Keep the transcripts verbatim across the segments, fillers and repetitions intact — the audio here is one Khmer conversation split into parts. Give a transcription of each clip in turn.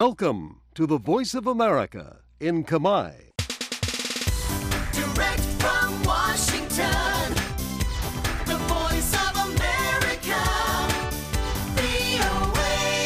Welcome to the Voice of America in Khmer. Direct from Washington, the Voice of America, វី អូ เอ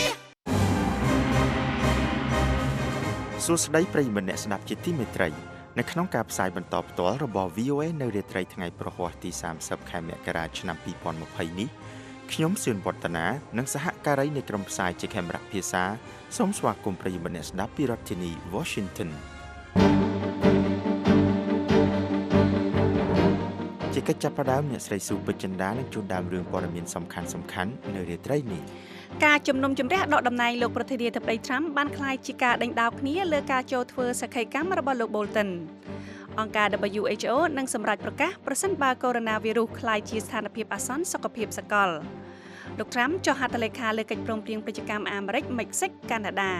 សួស្តីប្រិយមិត្តអ្នកស្ដាប់ជាទីមេត្រីនៅក្នុងការផ្សាយបន្តផ្ទាល់របស់ វី អូ เอ នៅរាត្រីថ្ងៃប្រហ័សទីសាមសិបខែមករាឆ្នាំពីរពាន់ម្ភៃនេះខ្ញុំសឿនវឌ្ឍនានិងសហការីនៃក្រុមផ្សាយជាខេមរៈភាសាសូមស្វាគមន៍ប្រិយមិត្តអ្នកស្ដាប់ពីរដ្ឋធានី Washington ជាកិច្ចចាប់ផ្ដើមអ្នកស្រីស៊ូពេជ្រចិន្តានឹងជូនដើមរឿងព័ត៌មានសំខាន់ៗនៅរាត្រីនេះការជំនុំជម្រះដកតំណែងលោកប្រធានាធិបតី Trump បានក្លាយជាការដេញដោលគ្នាលើការចូលធ្វើសក្ខីកម្មរបស់លោក Bolton អង្គការ ដប៊្យូ អេច អូ នឹងសម្រេចប្រកាសប្រសិនបើកូវីដ -ក្លាយជាស្ថានភាពអាសន្នសុខភាពសកលលោក Trump ចុះហត្ថលេខាលើកិច្ចព្រមព្រៀងពាណិជ្ជកម្មអាមេរិក មិចស៊ិក កាណាដា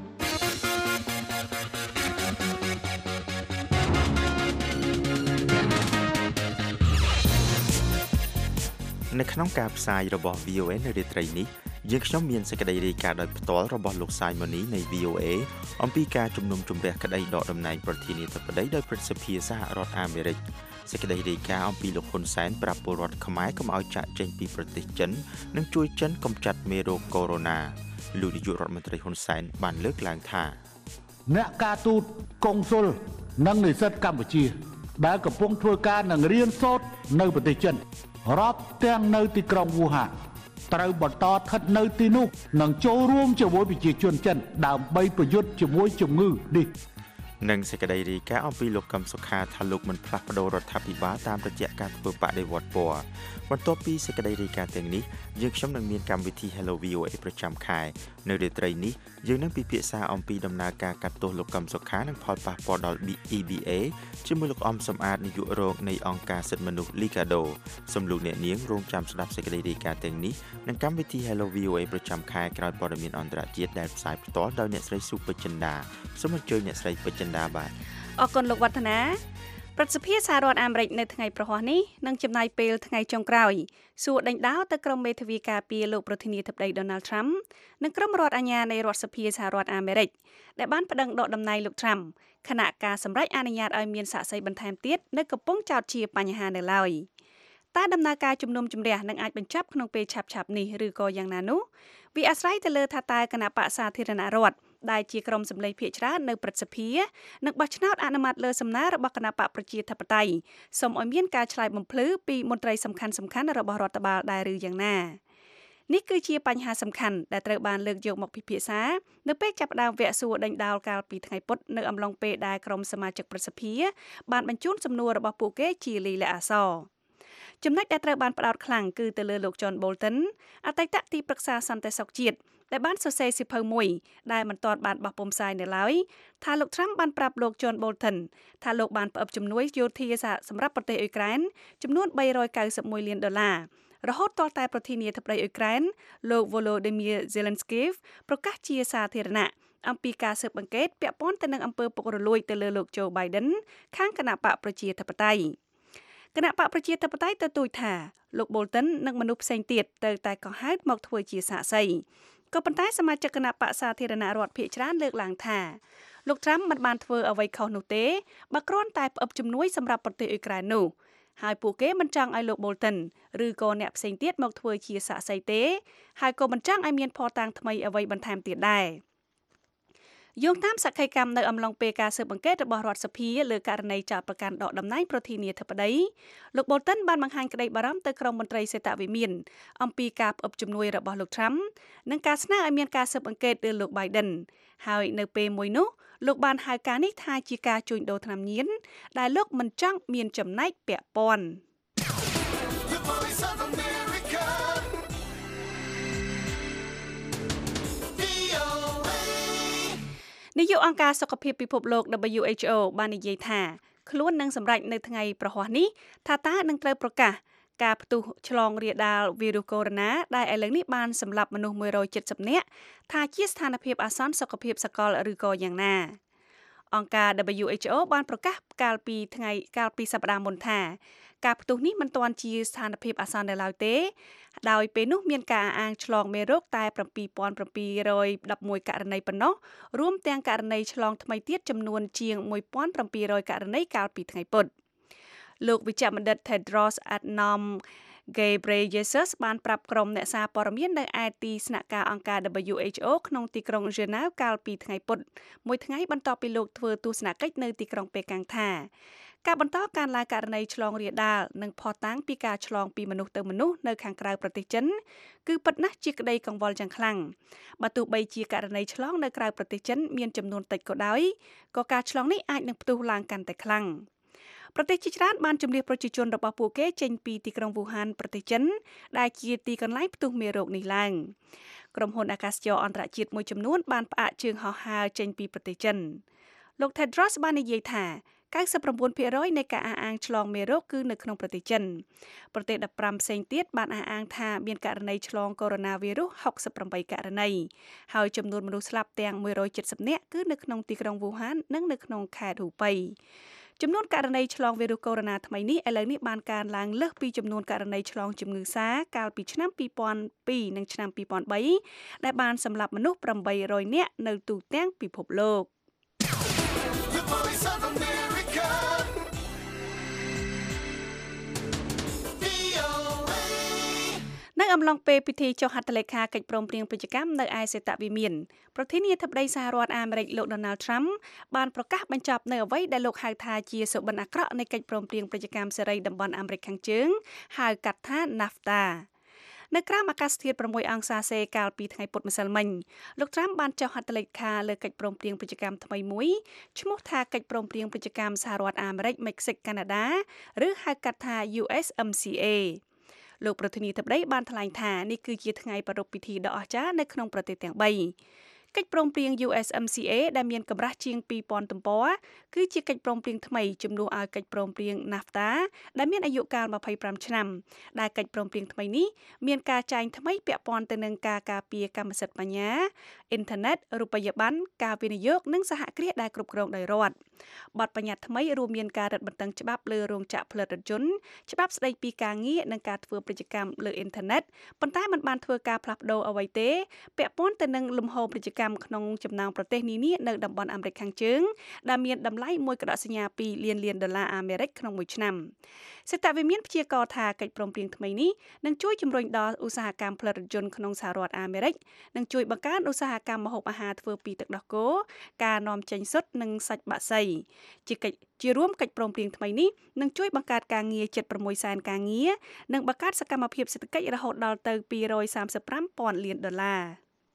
នៅក្នុងការផ្សាយរបស់ វី អូ เอ នៅរាត្រីនេះយើងខ្ញុំមានសេចក្តីរាយការណ៍ដោយផ្ទាល់របស់លោកសាយម៉ូនីនៃ វី អូ เอ អំពីការជំនុំជម្រះក្តីដកតំណែងប្រធានាធិបតីដោយព្រឹទ្ធសភាសហរដ្ឋអាមេរិកសេចក្តីរាយការណ៍អំពីលោកហ៊ុនសែនប្រាប់ពលរដ្ឋខ្មែរកុំឲ្យចាកចេញពីប្រទេសចិននិងជួយចិនកម្ចាត់មេរោគកូវីដ -លោកនាយករដ្ឋមន្ត្រីហ៊ុនសែនបានលើកឡើងថាអ្នកការទូតកុងស៊ុលនិងនិស្សិតកម្ពុជាដែលកំពុងធ្វើការនឹងរៀនសូត្រនៅប្រទេសចិនរាប់ទាំងនៅទីក្រុងវូហានត្រូវបន្តស្ថិតនៅទីនោះនិងចូលរួមជាមួយប្រជាជនចិនដើម្បីប្រយុទ្ធជាមួយជំងឺនេះនិងសេចក្តីរាយការណ៍អំពីលោកកឹមសុខាថាលោកមិនផ្លាស់ប្តូររដ្ឋាភិបាលតាមរយៈការធ្វើបដិវត្តពណ៌បន្ទាប់ពីសេចក្តីរាយការណ៍ទាំងនេះយើងខ្ញុំនឹងមានកម្មវិធី Hello វី អូ เอ ប្រចាំខែនៅរាត្រីនេះយើងនឹងពិភាក្សាអំពីដំណើរការកាត់ទោសលោកកឹមសុខានិងផលប៉ះពាល់ដល់ អ៊ី ប៊ី เอ ជាមួយលោកអំសំអាតនាយករងនៃអង្គការសិទ្ធិមនុស្ស Liga do សូមលោកអ្នកនាងរងចាំស្ដាប់សេចក្តីរាយការណ៍ទាំងនេះនិងកម្មវិធី Hello វី អូ เอ ប្រចាំខែក្រោយព័ត៌មានអន្តរជាតិដែលផ្សាយផ្ទាល់ដោយអ្នកស្រីស៊ូពេជ្រចិន្តាសូមអញ្ជើញអ្នកស្រីពេជ្រចិន្តាបាទអរគុណលោកវឌ្ឍនាប្រសិទ្ធភាពសហរដ្ឋអាមេរិកនៅថ្ងៃប្រហ័សនេះនឹងចំណាយពេលថ្ងៃចុងក្រោយសួរដេញដោលទៅក្រុមមេធាវីការពារលោកប្រធានាធិបតី Donald Trump និងក្រុមរដ្ឋអាជ្ញានៃរដ្ឋសភាសហរដ្ឋអាមេរិកដែលបានប្តឹងដកតំណែងលោក Trump ខណៈការសម្រេចអនុញ្ញាតឲ្យមានសាក្សីបន្ថែមទៀតនៅកំពុងចោទជាបញ្ហានៅឡើយតែដំណើរការជំនុំជម្រះនឹងអាចបញ្ចប់ក្នុងពេលឆាប់ៗនេះឬក៏យ៉ាងណានោះវាអាស្រ័យទៅលើថាតើគណៈបក្សសាធារណរដ្ឋដែលជាក្រុមសម្លេងភាគច្រើននៅព្រឹទ្ធសភានឹងបោះឆ្នោតអនុម័តលើសំណើរបស់គណៈបកប្រជាធិបតេយ្យសូមឲ្យមានការឆ្លើយបំភ្លឺពីមន្ត្រីសំខាន់ៗរបស់រដ្ឋបាលដែរឬយ៉ាងណានេះគឺជាបញ្ហាសំខាន់ដែលត្រូវបានលើកយកមកពិភាក្សានៅពេលចាប់ផ្ដើមវគ្គសួរដេញដោលកាលពីថ្ងៃពុធនៅអំឡុងពេលដែលក្រុមសមាជិកព្រឹទ្ធសភាបានបញ្ជូនសំណួររបស់ពួកគេជាលិលាអក្សរចំណុចដែលត្រូវបានផ្ដោតខ្លាំងគឺទៅលើលោក John Bolton អតីតទីប្រឹក្សាសន្តិសុខជាតិដែលបានសរសេរសៀវភៅមួយដែលមិនទាន់បានបោះពុម្ពផ្សាយនៅឡើយថាលោក Trump បានប្រាប់លោក John Bolton ថាលោកបានផ្អឹបជំនួយយោធាសម្រាប់ប្រទេសអ៊ុយក្រែនចំនួនបីរយកៅសិបមួយលានដុល្លាររហូតទាល់តែប្រធានាធិបតីអ៊ុយក្រែនលោក Volodymyr Zelensky ប្រកាសជាសាធារណៈអំពីការស៊ើបអង្កេតពាក់ព័ន្ធទៅនឹងអំពើពុករលួយទៅលើលោក Joe Biden ខាងគណៈបកប្រជាធិបតេយ្យគណៈបកប្រជាធិបតេយ្យទទូចថាលោក Bolton និងមនុស្សផ្សេងទៀតទៅតែកោះហៅមកធ្វើជាសាក្សីក៏ប៉ុន្តែសមាជិកគណៈបក្សសាធារណរដ្ឋភាគច្រើនលើកឡើងថាលោក Trump មិនបានធ្វើអ្វីខុសនោះទេបើគ្រាន់តែផ្អឹបជំនួយសម្រាប់ប្រទេសអ៊ុយក្រែននោះហើយពួកគេមិនចង់ឲ្យលោក Bolton ឬក៏អ្នកផ្សេងទៀតមកធ្វើជាសាក្សីទេហើយក៏មិនចង់ឲ្យមានភស្តុតាងថ្មីអ្វីបន្ថែមទៀតដែរយោងតាមសក្ខីកម្មនៅអំឡុងពេលការស៊ើបអង្កេតរបស់រដ្ឋសភាលើករណីចោទប្រកាន់ដកតំណែងប្រធានាធិបតីលោក Bolton បានបង្ហាញក្តីបារម្ភទៅក្រុមមន្ត្រីសេតវិមានអំពីការផ្អឹបជំនួយរបស់លោក Trump និងការស្នើឲ្យមានការស៊ើបអង្កេតលើលោក Biden ហើយនៅពេលមួយនោះលោកបានហៅការនេះថាជាការជួញដូរថ្នាំញៀនដែលលោកមិនចង់មានចំណែកពាក់ព័ន្ធនាយកអង្គការសុខភាពពិភពលោក ដប៊្យូ អេច អូ បាននិយាយថាខ្លួននឹងសម្រេចនៅថ្ងៃប្រហ័សនេះថាតើនឹងត្រូវប្រកាសការផ្ទុះឆ្លងរាលដាលវីរុសកូវីដ ដែលឥឡូវនេះបានសម្លាប់មនុស្សមួយរយ七十នាក់ថាជាស្ថានភាពអាសន្នសុខភាពសកលឬក៏យ៉ាងណាអង្គការ ដប៊្យូ អេច អូ បានប្រកាសកាលពីថ្ងៃកាលពីសប្តាហ៍មុនថាការផ្ទុះនេះមិនទាន់ជាស្ថានភាពអាសន្ននៅឡើយទេដោយពេលនោះមានការអាងឆ្លងមេរោគតែseven thousand seven hundred elevenករណីប៉ុណ្ណោះរួមទាំងករណីឆ្លងថ្មីទៀតចំនួនជាងone thousand seven hundredករណីកាលពីថ្ងៃពុធលោកវិជ្ជបណ្ឌិត Tedros Adhanom Ghebreyesus បានប្រាប់ក្រុមអ្នកសារព័ត៌មាននៅឯទីស្នាក់ការអង្គការ W H O ក្នុងទីក្រុង Geneva កាលពីថ្ងៃពុធមួយថ្ងៃបន្ទាប់ពីលោកធ្វើទស្សនកិច្ចនៅទីក្រុងប៉េកាំងថាការបន្តការឡើងករណីឆ្លងរាលដាលនិងភស្តុតាងពីការឆ្លងពីមនុស្សទៅមនុស្សនៅខាងក្រៅប្រទេសចិនគឺពិតណាស់ជាក្តីកង្វល់យ៉ាងខ្លាំងបើទោះបីជាករណីឆ្លងនៅក្រៅប្រទេសចិនមានចំនួនតិចក៏ដោយក៏ការឆ្លងនេះអាចនឹងផ្ទុះឡើងកាន់តែខ្លាំងប្រទេសជាច្រើនបានជម្លៀសប្រជាជនរបស់ពួកគេចេញពីទីក្រុងវូហានប្រទេសចិនដែលជាទីកន្លែងផ្ទុះមេរោគនេះឡើងក្រុមហ៊ុនអាកាសចរអន្តរជាតិមួយចំនួនបានផ្អាកជើងហោះហើរចេញពីប្រទេសចិនលោក Tedros បាននិយាយថាninety-nine percent នៃការអះអាងឆ្លងមេរោគគឺនៅក្នុងប្រទេសចិនប្រទេសfifteenផ្សេងទៀតបានអះអាងថាមានករណីឆ្លងកូវីដ -sixty-eight ករណីហើយចំនួនមនុស្សស្លាប់ទាំងone hundred seventyនាក់គឺនៅក្នុងទីក្រុងវូហាននិងនៅក្នុងខេត្តហ៊ូប៉ៃចំនួនករណីឆ្លងវីរុសកូវីដ ថ្មីនេះឥឡូវនេះបានកើនឡើងលើសពីចំនួនករណីឆ្លងជំងឺសាកាលពីឆ្នាំtwo thousand twoនិងឆ្នាំtwo thousand threeដែលបានសម្លាប់មនុស្សeight hundredនាក់នៅទូទាំងពិភពលោក The Voice of America. V O A. នៅអំឡុងពេលពិធីចុះហត្ថលេខាកិច្ចព្រមព្រៀងពាណិជ្ជកម្មនៅឯសេតវិមានប្រធានាធិបតីសហរដ្ឋអាមេរិកលោក Donald Trump បានប្រកាសបញ្ចប់នៅអ្វីដែលលោកហៅថាជាសុបិនអាក្រក់នៃកិច្ចព្រមព្រៀងពាណិជ្ជកម្មសេរីតំបន់អាមេរិកខាងជើងហៅកាត់ថា NAFTA នៅក្រោមអាកាសធាតុsixអង្សាសេកាលពីថ្ងៃពុធម្សិលមិញលោក Trump បានចុះហត្ថលេខាលើកិច្ចព្រមព្រៀងពាណិជ្ជកម្មថ្មីមួយឈ្មោះថាកិច្ចព្រមព្រៀងពាណិជ្ជកម្មសហរដ្ឋអាមេរិកមិចស៊ិកកាណាដាឬហៅកាត់ថា U S M C A លោកប្រធានាធិបតីបានថ្លែងថានេះគឺជាថ្ងៃប្រារព្ធពិធីដ៏អស្ចារ្យនៅក្នុងប្រទេសទាំងthreeកិច្ចព្រមព្រៀង U S M C A ដែលមានកម្រាស់ជាងtwo thousandទំព័រគឺជាកិច្ចព្រមព្រៀងថ្មីជំនួសឲ្យកិច្ចព្រមព្រៀង NAFTA ដែលមានអាយុកាលtwenty-fiveឆ្នាំដែលកិច្ចព្រមព្រៀងថ្មីនេះមានការចែងថ្មីពាក់ព័ន្ធទៅនឹងការការពារកម្មសិទ្ធិបញ្ញាអ៊ីនធឺណិតរូបិយប័ណ្ណការវិនិយោគនិងសហគ្រាសដែលគ្រប់គ្រងដោយរដ្ឋបទបញ្ញត្តិថ្មីរួមមានការរឹតបន្តឹងច្បាប់លើរោងចក្រផលិតរថយន្តច្បាប់ស្តីពីការងារនិងការធ្វើពាណិជ្ជកម្មលើអ៊ីនធឺណិតប៉ុន្តែมันបានធ្វើការផ្លាស់ប្ដូរអ្វីទេពាក់ព័ន្ធទៅនឹងលំហូរពាណិជ្ជកម្មក្នុងចំណោមប្រទេសនានានៅតំបន់អាមេរិកខាងជើងដែលមានតម្លៃមួយកដកសញ្ញាtwoលានលានដុល្លារអាមេរិកក្នុងមួយឆ្នាំសេតវិមានព្យាករណ៍ថាកិច្ចព្រមព្រៀងថ្មីនេះនឹងជួយជំរុញដល់ឧស្សាហកម្មផលិតរថយន្តក្នុងសហរដ្ឋអាមេរិកនិងជួយបង្កើនឧស្សាហកម្មម្ហូបអាហារធ្វើពីទឹកដោះគោការនាំចេញស៊ុតនិងសាច់បក្សីជាកិច្ចជារួមកិច្ចព្រមព្រៀងថ្មីនេះនឹងជួយបង្កើតការងារseventy-sixសែនការងារនិងបង្កើតសកម្មភាពសេដ្ឋកិច្ចរហូតដល់ទៅtwo hundred thirty-fiveពាន់លានដុល្លារ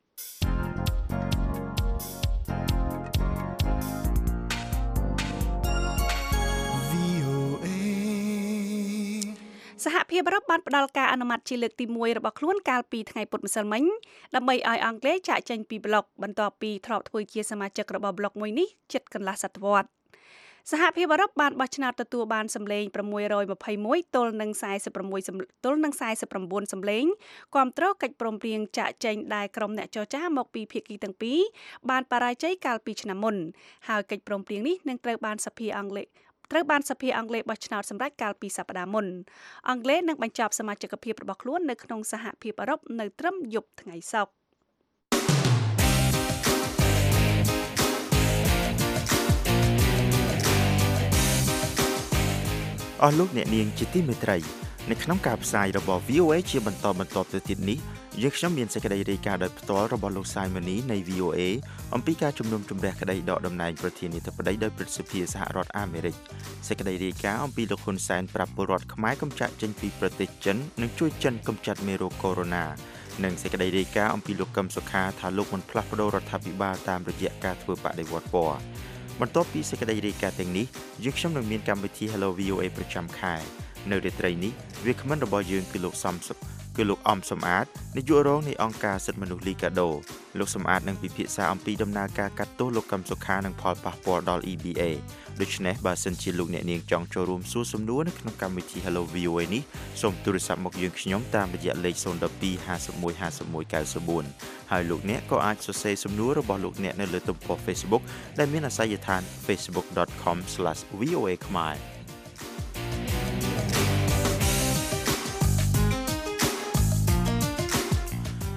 សហភាពអឺរ៉ុបបានផ្ដល់ការអនុម័តជាលើកទីoneរបស់ខ្លួនកាលពីថ្ងៃពុធម្សិលមិញដើម្បីឲ្យអង់គ្លេសចាកចេញពីប្លុកបន្ទាប់ពីធ្លាប់ធ្វើជាសមាជិករបស់ប្លុកមួយនេះជិតកន្លះសតវត្សរ៍សហភាពអឺរ៉ុបបានបោះឆ្នោតទទួលបានសម្លេងsix hundred twenty-oneទល់នឹងforty-sixទល់នឹងforty-nineសម្លេងគាំទ្រកិច្ចព្រមព្រៀងចាកចេញដែលក្រុមអ្នកចរចាមកពីភាគីទាំងពីរបានបរាជ័យកាលពីឆ្នាំមុនហើយកិច្ចព្រមព្រៀងនេះនឹងត្រូវបានសភាអង់គ្លេសត្រូវបានសភាអង់គ្លេសបោះឆ្នោតសម្រេចកាលពីសប្តាហ៍មុនអង់គ្លេសនឹងបញ្ចប់សមាជិកភាពរបស់ខ្លួននៅក្នុងសហភាពអឺរ៉ុបនៅត្រឹមយប់ថ្ងៃសុក្រអស់លោកអ្នកនាងជាទីមេត្រីនៅក្នុងការផ្សាយរបស់ V O A ជាបន្តបន្ទាប់ទៅទៀតនេះយើងខ្ញុំមានសេចក្តីរាយការណ៍ដោយផ្ទាល់របស់លោកសាយម៉ានីនៃ V O A អំពីការជំនុំជម្រះក្តីដកតំណែងប្រធានាធិបតីដោយព្រឹទ្ធសភាសហរដ្ឋអាមេរិកសេចក្តីរាយការណ៍អំពីលោកហ៊ុនសែនប្រាប់ពលរដ្ឋខ្មែរកម្ចាត់ចេញពីប្រទេសចិននិងជួយចិនកម្ចាត់មេរោគកូវីដ និងសេចក្តីរាយការណ៍អំពីលោកកឹមសុខាថាលោកមិនផ្លាស់ប្ដូររដ្ឋាភិបាលតាមរយៈការធ្វើបដិវត្តពណ៌បន្ទាប់ពីសេចក្តីរាយការណ៍ទាំងនេះយើងខ្ញុំនឹងមានកម្មវិធី Hello V O A ប្រចាំខែនៅរាត្រីនេះវាគ្មិនរបស់យើងគឺលោកសំសុខគឺលោកអំសំអាតនាយករងនៃអង្គការសិទ្ធិមនុស្សលីកាដូលោកសំអាតនឹងពិភាក្សាអំពីដំណើរការកាត់ទោសលោកកឹមសុខានិងផលប៉ះពាល់ដល់ E B A ដូច្នេះបើសិនជាលោកអ្នកនាងចង់ចូលរួមសួរសំណួរនៅក្នុងកម្មវិធី Hello V O A នេះសូមទូរស័ព្ទមកយើងខ្ញុំតាមរយៈលេខzero one two five one five one nine nineហើយលោកអ្នកក៏អាចសរសេរសំណួររបស់លោកអ្នកនៅលើទំព័រ Facebook ដែលមានអាសយដ្ឋាន facebook dot com slash v o a khmer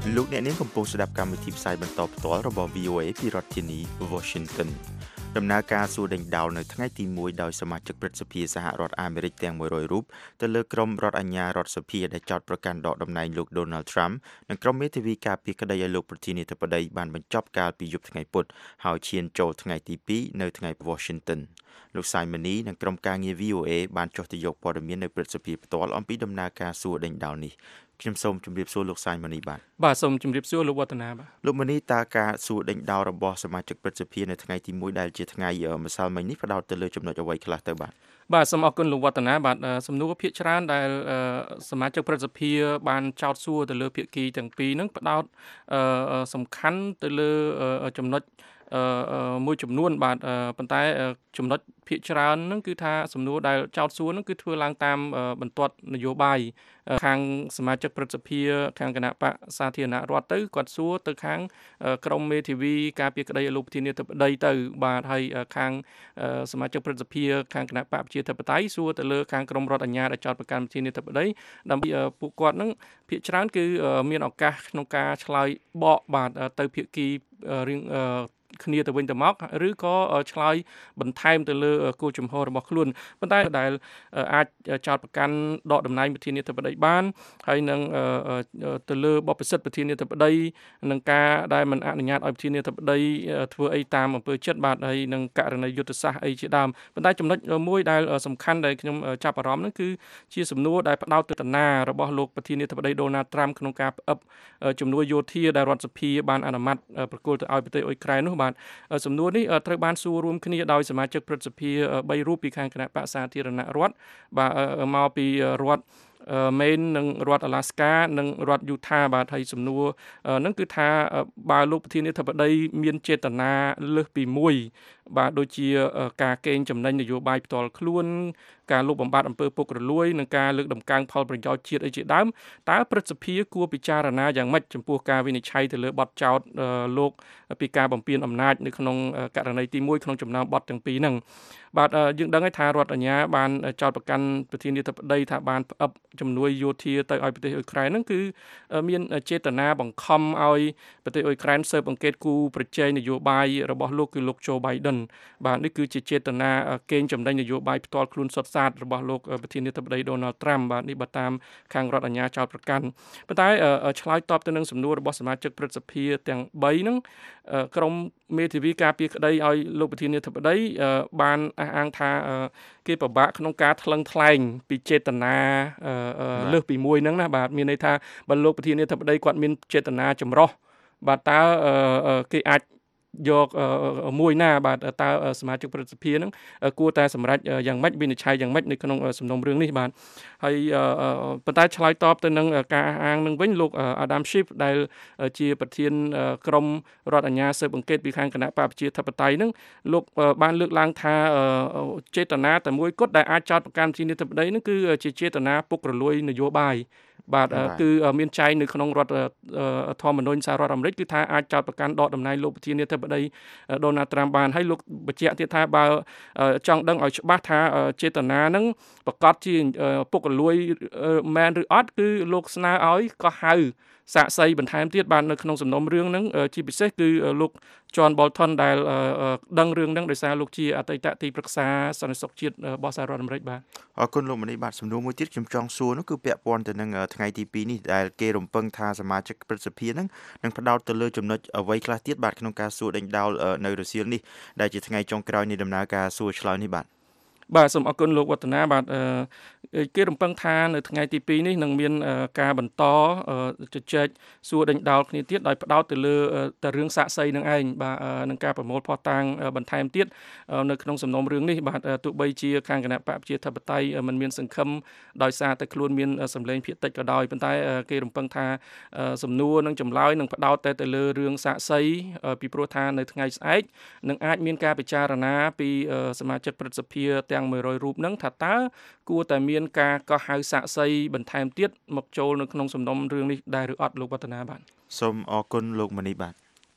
លោកអ្នកនាងកំពុងស្ដាប់កម្មវិធីផ្សាយបន្តផ្ទាល់របស់ វី អូ เอ ពីរដ្ឋធានី Washington ដំណើរការសួរដេញដោលនៅថ្ងៃទីមួយដោយសមាជិកព្រឹទ្ធសភាសហរដ្ឋអាមេរិកទាំងមួយរយរូបទៅលើក្រុមរដ្ឋអាជ្ញារដ្ឋសភាដែលចោទប្រកាន់ដកតំណែងលោក Donald Trump និងក្រុមមេធាវីការពារក្តីឲ្យលោកប្រធានាធិបតីបានបញ្ចប់កាលពីយប់ថ្ងៃពុធហើយឈានចូលថ្ងៃទីពីរនៅថ្ងៃ Washington លោក Simon និងក្រុមការងារ វី អូ เอ បានចុះទៅយកព័ត៌មាននៅព្រឹទ្ធសភាផ្ទាល់អំពីដំណើរការសួរដេញដោលនេះខ្ញុំសូមជម្រាបសួរលោក Simon បាទបាទសូមជម្រាបសួរលោកវឌ្ឍនាបាទលោកមនីតើការសួរដេញដោលរបស់សមាជិកព្រឹទ្ធសភានៅថ្ងៃទីមួយដែលជាថ្ងៃម្សិលមិញនេះផ្ដោតទៅលើចំណុចអ្វីខ្លះទៅបាទបាទសូមអរគុណលោកវឌ្ឍនាបាទសំណួរភាគច្រើនដែលសមាជិកព្រឹទ្ធសភាបានចោទសួរទៅលើភាគីទាំងពីរហ្នឹងផ្ដោតសំខាន់ទៅលើចំណុចមួយចំនួនបាទប៉ុន្តែចំណុចភាគច្រើនហ្នឹងគឺថាសំណួរដែលចោទសួរហ្នឹងគឺធ្វើឡើងតាមបន្ទាត់នយោបាយខាងសមាជិកព្រឹទ្ធសភាខាងគណៈបកសាធារណរដ្ឋទៅគាត់សួរទៅខាងក្រមមេធាវីការពារក្តីឲ្យលោកប្រធានាធិបតីទៅបាទហើយខាងសមាជិកព្រឹទ្ធសភាខាងគណៈបកប្រជាធិបតេយ្យសួរទៅលើខាងក្រមរដ្ឋអាជ្ញាដែលចោទប្រកាន់ប្រធានាធិបតីដើម្បីពួកគាត់ហ្នឹងភាគច្រើនគឺមានឱកាសក្នុងការឆ្លើយបកបាទទៅភាគីរៀងគ្នាទៅវិញទៅមកឬក៏ឆ្លើយបន្ថែមទៅលើគោលជំហររបស់ខ្លួនប៉ុន្តែដែលអាចចោទប្រកាន់ដកតំណែងប្រធានាធិបតីបានហើយនឹងទៅលើបបិសិទ្ធប្រធានាធិបតីនឹងការដែលមិនអនុញ្ញាតឲ្យប្រធានាធិបតីធ្វើអីតាមអំពើចិត្តបាទហើយនឹងករណីយុទ្ធសាស្ត្រអីជាដើមប៉ុន្តែចំណុចមួយដែលសំខាន់ដែលខ្ញុំចាប់អារម្មណ៍នោះគឺជាសំណួរដែលផ្ដោតទៅតាណារបស់លោកប្រធានាធិបតី Donald Trump ក្នុងការផ្អឹបជំនួយយោធាដែលរដ្ឋសភាបានអនុម័តប្រគល់ទៅឲ្យប្រទេសអ៊ុយក្រែននោះបាទសំណួរនេះត្រូវបានសួររួមគ្នាដោយសមាជិកព្រឹទ្ធសភាបីរូបពីខាងគណៈបក្សសាធារណរដ្ឋបាទមកពីរដ្ឋមេននិងរដ្ឋអាឡាស្កានិងរដ្ឋយូថាបាទហើយសំណួរហ្នឹងគឺថាបើលោកប្រធានាធិបតីមានចេតនាលើសពីមួយបាទដូចជាការកេងចំណេញនយោបាយផ្ទាល់ខ្លួនការលុបបំបាត់អំពើពុករលួយនិងការលើកដំកើងផលប្រយោជន៍ជាតិអីជាដើមតើព្រឹទ្ធសភាគួរពិចារណាយ៉ាងម៉េចចំពោះការវិនិច្ឆ័យទៅលើបទចោទលោកពីការបំពានអំណាចនៅក្នុងករណីទីមួយក្នុងចំណោមបទទាំងពីរហ្នឹងបាទយើងដឹងហើយថារដ្ឋអាជ្ញាបានចោទប្រកាន់ប្រធានាធិបតីថាបានផ្អឹបជំនួយយោធាទៅឲ្យប្រទេសអ៊ុយក្រែនហ្នឹងគឺមានចេតនាបង្ខំឲ្យប្រទេសអ៊ុយក្រែនស៊ើបអង្កេតគូប្រជែងនយោបាយរបស់លោកគឺលោក Joe Biden បាទនេះគឺជាចេតនាកេងចំណេញនយោបាយផ្ទាល់ខ្លួនសុទ្ធសាធរបស់លោកប្រធានាធិបតី Donald Trump បាទនេះបើតាមខាងរដ្ឋអាជ្ញាចោទប្រកាន់ប៉ុន្តែឆ្លើយតបទៅនឹងសំណួររបស់សមាជិកព្រឹទ្ធសភាទាំងបីហ្នឹងក្រុមមេធាវីការពារក្តីឲ្យលោកប្រធានាធិបតីបានអះអាងថាគេពិបាកក្នុងការថ្លឹងថ្លែងពីចេតនាលើសពីមួយហ្នឹងណាបាទមានន័យថាបើលោកប្រធានាធិបតីគាត់មានចេតនាចម្រុះបាទតើគេអាចយកមួយណាបាទតើសមាជិកព្រឹទ្ធសភាហ្នឹងគួរតែសម្រេចយ៉ាងម៉េចវិនិច្ឆ័យយ៉ាងម៉េចនៅក្នុងសំណុំរឿងនេះបាទហើយប៉ុន្តែឆ្លើយតបទៅនឹងការអះអាងនឹងវិញលោក Adam Schiff ដែលជាប្រធានក្រុមរដ្ឋអាជ្ញាស៊ើបអង្កេតពីខាងគណៈបកប្រជាធិបតេយ្យហ្នឹងលោកបានលើកឡើងថាចេតនាតែមួយគត់ដែលអាចចោទប្រកាន់ប្រធានាធិបតីហ្នឹងគឺជាចេតនាពុករលួយនយោបាយបាទគឺមានចែងនៅក្នុងរដ្ឋធម្មនុញ្ញសហរដ្ឋអាមេរិកគឺថាអាចចោទប្រកាន់ដកតំណែងលោកប្រធានាធិបតី Donald Trump បានហើយលោកបញ្ជាក់ទៀតថាបើចង់ដឹងឲ្យច្បាស់ថាចេតនាហ្នឹងប្រកាសជាពុករលួយមែនឬអត់គឺលោកស្នើឲ្យកោះហៅសាកសីបន្ថែមទៀតបាននៅក្នុងសំណុំរឿងហ្នឹងជាពិសេសគឺលោក John Bolton ដែលដឹងរឿងហ្នឹងដោយសារលោកជាអតីតទីប្រឹក្សាសន្តិសុខជាតិរបស់សហរដ្ឋអាមេរិកបាទអរគុណលោកមនីបាទសំណួរមួយទៀតខ្ញុំចង់សួរនោះគឺពាក់ព័ន្ធទៅនឹងថ្ងៃទីពីរនេះដែលគេរំពឹងថាសមាជិកព្រឹទ្ធសភាហ្នឹងនឹងផ្ដោតទៅលើចំណុចអ្វីខ្លះទៀតបាទក្នុងការសួរដេញដោលនៅរសៀលនេះដែលជាថ្ងៃចុងក្រោយនៃដំណើរការសួរឆ្លើយនេះបាទបាទសូមអរគុណលោកវឌ្ឍនាបាទគេរំពឹងថានៅថ្ងៃទីពីរនេះនឹងមានការបន្តជជែកសួរដេញដោលគ្នាទៀតដោយផ្ដោតទៅលើតែរឿងសាក្សីនឹងឯងបាទនឹងការប្រមូលភស្តុតាងបន្ថែមទៀតនៅក្នុងសំណុំរឿងនេះបាទទោះបីជាខាងគណៈបកប្រជាធិបតេយ្យមិនមានសង្ឃឹមដោយសារតែខ្លួនមានសម្លេងភាគតិចក៏ដោយប៉ុន្តែគេរំពឹងថាសំណួរនឹងចម្លើយនឹងផ្ដោតតែទៅលើរឿងសាក្សីពីព្រោះថានៅថ្ងៃស្អែកនឹងអាចមានការពិចារណាពីសមាជិកព្រឹទ្ធសភាទាំងមួយរយរូបហ្នឹងថាតើគួរតែមានការកោះហៅសាក្សីបន្ថែមទៀតមកចូលនៅក្នុងសំណុំរឿងនេះដែរឬអត់លោកវឌ្ឍនាបាទសូមអរគុណលោកមនីបាទ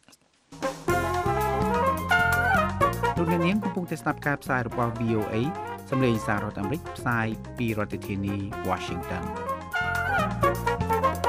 លោកអ្នកនាងកំពុងតែស្ដាប់ការផ្សាយរបស់ វី អូ เอ សម្លេងសាររដ្ឋអាមេរិកផ្សាយពីរដ្ឋធានី Washington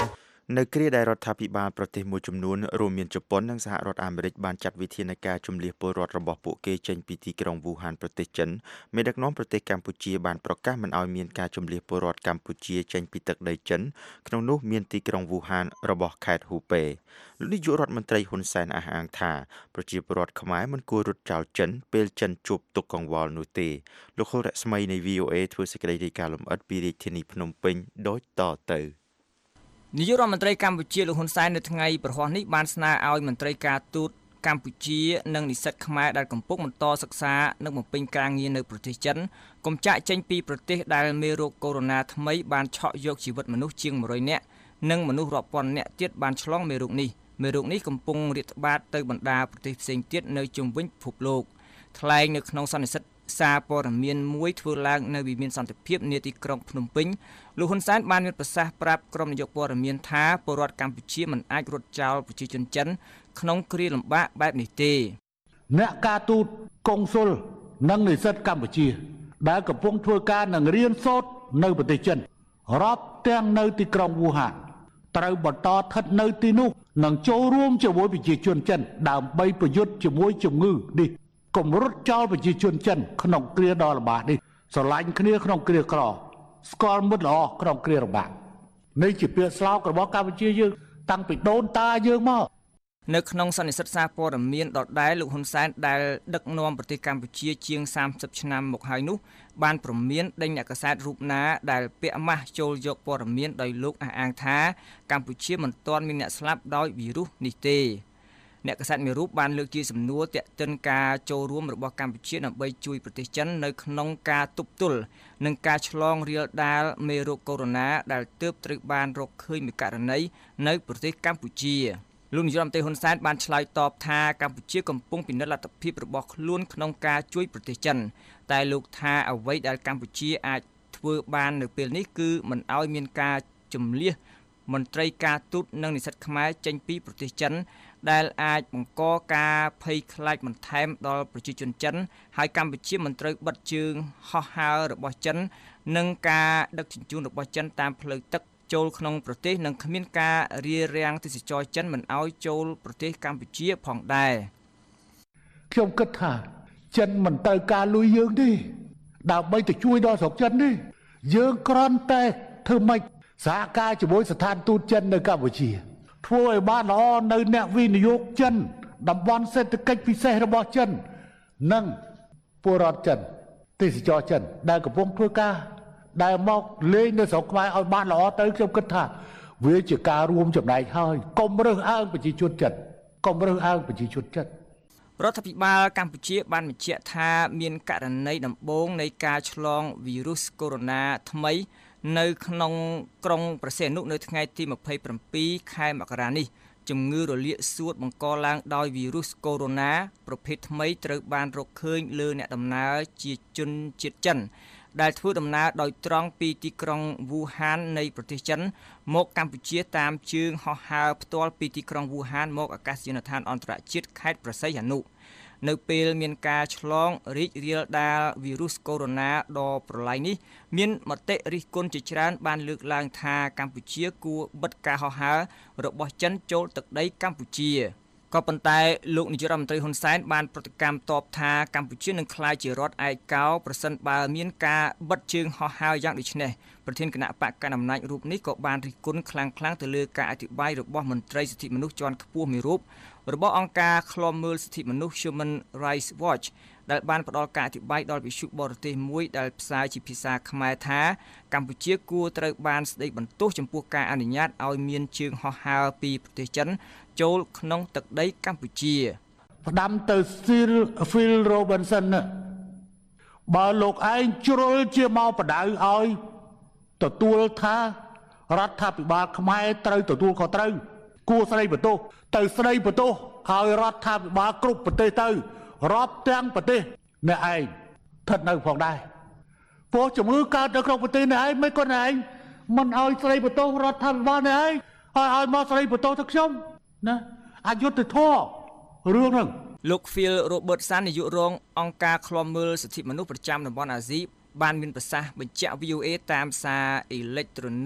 នៅគ្រាដែលរដ្ឋាភិបាលប្រទេសមួយចំនួនរួមមានជប៉ុននិងសហរដ្ឋអាមេរិកបានចាត់វិធានការជំលះពលរដ្ឋរបស់ពួកគេចេញពីទីក្រុងវូហានប្រទេសចិនមេដឹកនាំប្រទេសកម្ពុជាបានប្រកាសមិនឲ្យមានការជំលះពលរដ្ឋកម្ពុជាចេញពីទឹកដីចិនក្នុងនោះមានទីក្រុងវូហានរបស់ខេត្តហ៊ូប៉េលោកនាយករដ្ឋមន្ត្រីហ៊ុនសែនអះអាងថាប្រជាពលរដ្ឋខ្មែរមិនគួររត់ចោលចិនពេលចិនជួបទុកកង្វល់នោះទេលោកហុលរស្មីនៃ វី អូ เอ ធ្វើសេចក្តីរាយការណ៍លម្អិតពីរាជធានីភ្នំពេញដូចតទៅនាយករដ្ឋមន្ត្រីកម្ពុជាលោកហ៊ុនសែននៅថ្ងៃប្រហ័សនេះបានស្នើឲ្យមន្ត្រីការទូតកម្ពុជានិងនិស្សិតខ្មែរដែលកំពុងបន្តសិក្សានិងបំពេញការងារនៅប្រទេសចិនកុំចាក់ចេញពីប្រទេសដែលមេរោគកូវីដ -ថ្មីបានឆក់យកជីវិតមនុស្សជាងមួយរយនាក់និងមនុស្សរាប់ពាន់នាក់ទៀតបានឆ្លងមេរោគនេះមេរោគនេះកំពុងរាតត្បាតទៅបណ្ដាប្រទេសផ្សេងទៀតនៅជុំវិញពិភពលោកថ្លែងនៅក្នុងសន្និសីទសារព័ត៌មានមួយធ្វើឡើងនៅវិមានសន្តិភាពនាទីក្រុងភ្នំពេញលោកហ៊ុនសែនបានមានប្រសាសន៍ប្រាប់ក្រុមនាយកព័ត៌មានថាពលរដ្ឋកម្ពុជាមិនអាចរត់ចោលប្រជាជនចិនក្នុងគ្រាលំបាកបែបនេះទេអ្នកការទូតកុងស៊ុលនិងនិស្សិតកម្ពុជាដែលកំពុងធ្វើការនឹងរៀនសូត្រនៅប្រទេសចិនរាប់ទាំងនៅទីក្រុងវូហានត្រូវបន្តស្ថិតនៅទីនោះនិងចូលរួមជាមួយប្រជាជនចិនដើម្បីប្រយុទ្ធជាមួយជំងឺនេះកុំរត់ចោលប្រជាជនចិនក្នុងគ្រាដ៏លំបាកនេះស្រឡាញ់គ្នាក្នុងគ្រាក្រស្គាល់មិត្តល្អក្នុងគ្រាលំបាកនេះជាពាក្យស្លោករបស់កម្ពុជាយើងតាំងពីដូនតាយើងមកនៅក្នុងសន្និសីទសារព័ត៌មានដដែលលោកហ៊ុនសែនដែលដឹកនាំប្រទេសកម្ពុជាជាងសាមសិបឆ្នាំមកហើយនោះបានព្រមានដេញអ្នកកាសែតរូបណាដែលពាក់ម៉ាស់ចូលយកព័ត៌មានដោយលោកអះអាងថាកម្ពុជាមិនទាន់មានអ្នកស្លាប់ដោយវីរុសនេះទេអ្នកកាសែតមួយរូបបានលើកជាសំណួរទាក់ទិនការចូលរួមរបស់កម្ពុជាដើម្បីជួយប្រទេសចិននៅក្នុងការទប់ទល់នឹងការឆ្លងរាលដាលមេរោគកូវីដ -ដែលទើបត្រូវបានរកឃើញមួយករណីនៅប្រទេសកម្ពុជាលោកនាយរដ្ឋមន្ត្រីហ៊ុនសែនបានឆ្លើយតបថាកម្ពុជាកំពុងពិនិត្យលទ្ធភាពរបស់ខ្លួនក្នុងការជួយប្រទេសចិនតែលោកថាអ្វីដែលកម្ពុជាអាចធ្វើបាននៅពេលនេះគឺមិនឲ្យមានការជំលះមន្ត្រីការទូតនិងនិស្សិតខ្មែរចេញពីប្រទេសចិនដែលអាចបង្កការភ័យខ្លាចបន្ថែមដល់ប្រជាជនចិនហើយកម្ពុជាមិនត្រូវបិទជើងហោះហើររបស់ចិននិងការដឹកជញ្ជូនរបស់ចិនតាមផ្លូវទឹកចូលក្នុងប្រទេសនិងគ្មានការរារាំងទេសចរចិនមិនឲ្យចូលប្រទេសកម្ពុជាផងដែរខ្ញុំគិតថាចិនមិនត្រូវការលុយយើងទេដើម្បីទៅជួយដល់ស្រុកចិននេះយើងគ្រាន់តែធ្វើម៉េចសហការជាមួយស្ថានទូតចិននៅកម្ពុជាធ្វើឲ្យបានល្អនៅអ្នកវិនិយោគចិនតំបន់សេដ្ឋកិច្ចពិសេសរបស់ចិននិងពលរដ្ឋចិនទេសចរចិនដែលកំពុងធ្វើការដែលមកលេងនៅស្រុកខ្មែរឲ្យបានល្អទៅខ្ញុំគិតថាវាជាការរួមចំណែកហើយកុំរើសអើងប្រជាជនចិនកុំរើសអើងប្រជាជនចិនរដ្ឋាភិបាលកម្ពុជាបានបញ្ជាក់ថាមានករណីដំបូងនៃការឆ្លងវីរុសកូវីដ -ថ្មីនៅក្នុងក្រុងព្រះសីហនុនៅថ្ងៃទីម្ភៃប្រាំពីរខែមករានេះជំងឺរលាកសួតបង្កឡើងដោយវីរុសកូវីដ -ប្រភេទថ្មីត្រូវបានរកឃើញលើអ្នកដំណើរជាជនជាតិចិនដែលធ្វើដំណើរដោយត្រង់ពីទីក្រុងវូហាននៃប្រទេសចិនមកកម្ពុជាតាមជើងហោះហើរផ្ទាល់ពីទីក្រុងវូហានមកអាកាសយានដ្ឋានអន្តរជាតិខេត្តព្រះសីហនុនៅពេលមានការឆ្លងរីករាលដាលវីរុសកូវីដ -ដ៏ប្រឡាយនេះមានមតិរិះគន់ជាច្រើនបានលើកឡើងថាកម្ពុជាគួរបិទការហោះហើររបស់ចិនចូលទឹកដីកម្ពុជាក៏ប៉ុន្តែលោកនាយករដ្ឋមន្ត្រីហ៊ុនសែនបានប្រតិកម្មតបថាកម្ពុជានឹងក្លាយជារដ្ឋឯកោប្រសិនបើមានការបិទជើងហោះហើរយ៉ាងដូចនេះប្រធានគណៈបកកណ្ដាលអំណាចរូបនេះក៏បានរិះគន់ខ្លាំងៗទៅលើការអធិប្បាយរបស់មន្ត្រីសិទ្ធិមនុស្សជាន់ខ្ពស់មួយរូបរបស់អង្គការឃ្លាំមើលសិទ្ធិមនុស្ស Human Rights Watch ដែលបានផ្ដល់ការអធិប្បាយដល់វិទ្យុបរទេសមួយដែលផ្សាយជាភាសាខ្មែរថាកម្ពុជាគួរត្រូវបានស្ដីបន្ទោសចំពោះការអនុញ្ញាតឲ្យមានជើងហោះហើរពីប្រទេសចិនចូលក្នុងទឹកដីកម្ពុជាផ្ដាំទៅ Phil Robinson បើលោកឯងជ្រុលជាមកបដៅឲ្យទទួលថារដ្ឋាភិបាលខ្មែរត្រូវទទួលខុសត្រូវគួរស្ដីបន្ទោសទៅស្ដីបន្ទោសឲ្យរដ្ឋាភិបាលគ្រប់ប្រទេសទៅរាប់ទាំងប្រទេសអ្នកឯងស្ថិតនៅផងដែរព្រោះជំងឺកើតនៅក្នុងប្រទេសអ្នកឯងមិនគាត់ឯងមិនឲ្យស្ដីបន្ទោសរដ្ឋាភិបាលអ្នកឯងឲ្យឲ្យមកស្ដីបន្ទោសទៅខ្ញុំណាអយុត្តិធម៌រឿងហ្នឹងលោក Phil Robertson នាយករងអង្គការឃ្លាំមើលសិទ្ធិមនុស្សប្រចាំតំបន់អាស៊ីបានមានប្រសាសន៍បញ្ជាក់ វី អូ เอ តាមសារអេឡិចត្រូនិក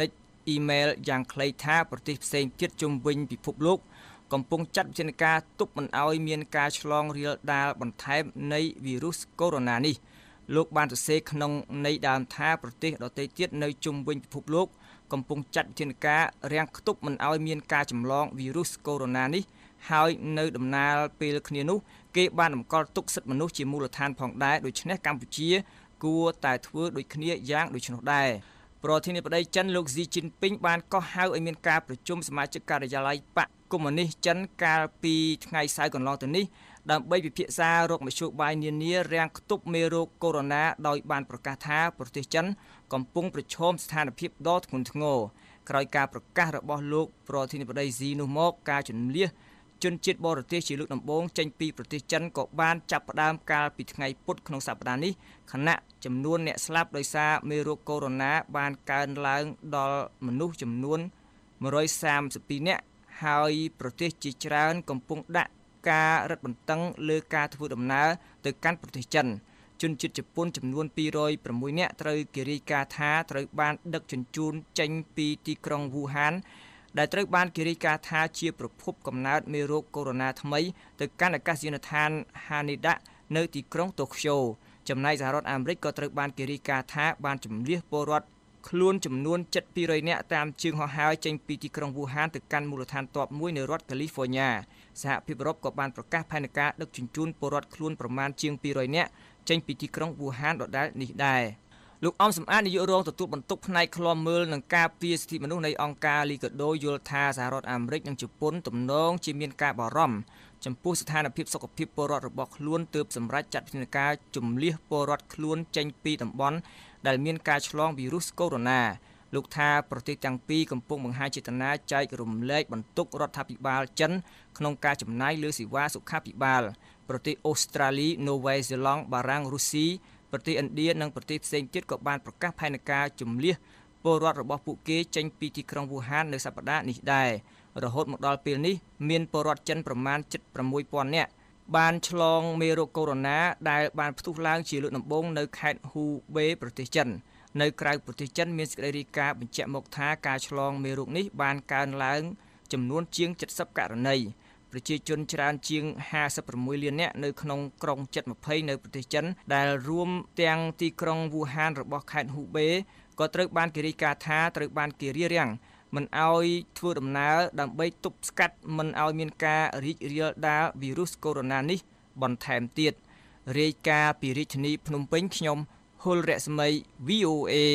អ៊ីមែលយ៉ាងខ្លីថាប្រទេសផ្សេងទៀតជុំវិញពិភពលោកកំពុងចាត់វិធានការទប់មិនឲ្យមានការឆ្លងរាលដាលបន្ថែមនៃវីរុសកូវីដ -នេះលោកបានសរសេរក្នុងន័យដើមថាប្រទេសដទៃទៀតនៅជុំវិញពិភពលោកកំពុងចាត់វិធានការរាំងខ្ទប់មិនឲ្យមានការចម្លងវីរុសកូវីដ -នេះហើយនៅដំណើរពេលគ្នានោះគេបានតម្កល់ទុកសិទ្ធិមនុស្សជាមូលដ្ឋានផងដែរដូច្នេះកម្ពុជាគួរតែធ្វើដូចគ្នាយ៉ាងដូច្នោះដែរប្រធានាធិបតីចិនលោកស៊ីជីនពីងបានកោះហៅឲ្យមានការប្រជុំសមាជិកការិយាល័យបកកុម្មុយនីសចិនកាលពីថ្ងៃសៅរ៍កន្លងទៅនេះដើម្បីពិភាក្សារោគមធ្យោបាយនានារាំងខ្ទប់មេរោគកូវីដ -ដោយបានប្រកាសថាប្រទេសចិនកំពុងប្រឈមស្ថានភាពដ៏ធ្ងន់ធ្ងរក្រោយការប្រកាសរបស់លោកប្រធានាធិបតីស៊ីនោះមកការជំនះជនជាតិបរទេសជាលើកដំបូងចេញពីប្រទេសចិនក៏បានចាប់ផ្ដើមកាលពីថ្ងៃពុធក្នុងសប្តាហ៍នេះខណៈចំនួនអ្នកស្លាប់ដោយសារមេរោគកូវីដ -បានកើនឡើងដល់មនុស្សចំនួនមួយរយសាមសិបពីរនាក់ហើយប្រទេសជាច្រើនកំពុងដាក់ការរឹតបន្តឹងលើការធ្វើដំណើរទៅកាន់ប្រទេសចិនជនជាតិជប៉ុនចំនួនពីររយប្រាំមួយនាក់ត្រូវគេរាយការណ៍ថាត្រូវបានដឹកជញ្ជូនចេញពីទីក្រុងវូហានដែលត្រូវបានគេរាយការណ៍ថាជាប្រភពកំណើតមេរោគកូវីដ -ថ្មីទៅកាន់អាកាសយានដ្ឋាន Haneda នៅទីក្រុងតូក្យូចំណែកសហរដ្ឋអាមេរិកក៏ត្រូវបានគេរាយការណ៍ថាបានជម្លៀសពលរដ្ឋខ្លួនចំនួនជិតពីររយនាក់តាមជើងហោះហើរចេញពីទីក្រុងវូហានទៅកាន់មូលដ្ឋានទ័ពមួយនៅរដ្ឋកាលីហ្វ័រញ៉ាសហភាពអឺរ៉ុបក៏បានប្រកាសផែនការដឹកជញ្ជូនពលរដ្ឋខ្លួនប្រមាណជាងពីររយនាក់ចេញពីទីក្រុងវូហានដដែលនេះដែរលោកអំសំអាតនាយករងទទួលបន្ទុកផ្នែកឃ្លាំមើលនិងការពារសិទ្ធិមនុស្សនៃអង្គការលីកាដូយល់ថាសហរដ្ឋអាមេរិកនិងជប៉ុនទំនងជាមានការបារម្ភចំពោះស្ថានភាពសុខភាពពលរដ្ឋរបស់ខ្លួនទើបសម្រេចចាត់វិធានការជំលៀសពលរដ្ឋខ្លួនចេញពីតំបន់ដែលមានការឆ្លងវីរុសកូវីដ -លោកថាប្រទេសទាំងពីរកំពុងបង្ហាញចេតនាចែករំលែកបន្ទុករដ្ឋាភិបាលចិនក្នុងការចំណាយលើសេវាសុខាភិបាលប្រទេសអូស្ត្រាលីនូវែលសេឡង់បារាំងរុស្ស៊ីប្រទេសឥណ្ឌានិងប្រទេសផ្សេងទៀតក៏បានប្រកាសផែនការជំលៀសពលរដ្ឋរបស់ពួកគេចេញពីទីក្រុងវូហាននៅសប្តាហ៍នេះដែររហូតមកដល់ពេលនេះមានពលរដ្ឋចិនប្រមាណជិតប្រាំមួយពាន់នាក់បានឆ្លងមេរោគកូវីដ -ដែលបានផ្ទុះឡើងជាលើកដំបូងនៅខេត្តហ៊ូបេប្រទេសចិននៅក្រៅប្រទេសចិនមានសេចក្តីរាយការណ៍បញ្ជាក់មកថាការឆ្លងមេរោគនេះបានកើនឡើងចំនួនជាងเจ็ดสิบករណីប្រជាជនច្រើនជាងห้าสิบหกលាននាក់នៅក្នុងក្រុងជិតยี่สิบនៅប្រទេសចិនដែលរួមទាំងទីក្រុងវូហានរបស់ខេត្តហ៊ូបេក៏ត្រូវបានគេរាយការណ៍ថាត្រូវបានគេរារាំងមិនឲ្យធ្វើដំណើរដើម្បីទប់ស្កាត់មិនឲ្យមានការរីករាលដាលវីរុសកូវីដ -នេះបន្ថែមទៀតរាយការណ៍ពីរាជធានីភ្នំពេញខ្ញុំហុលរស្មី វី អូ เอ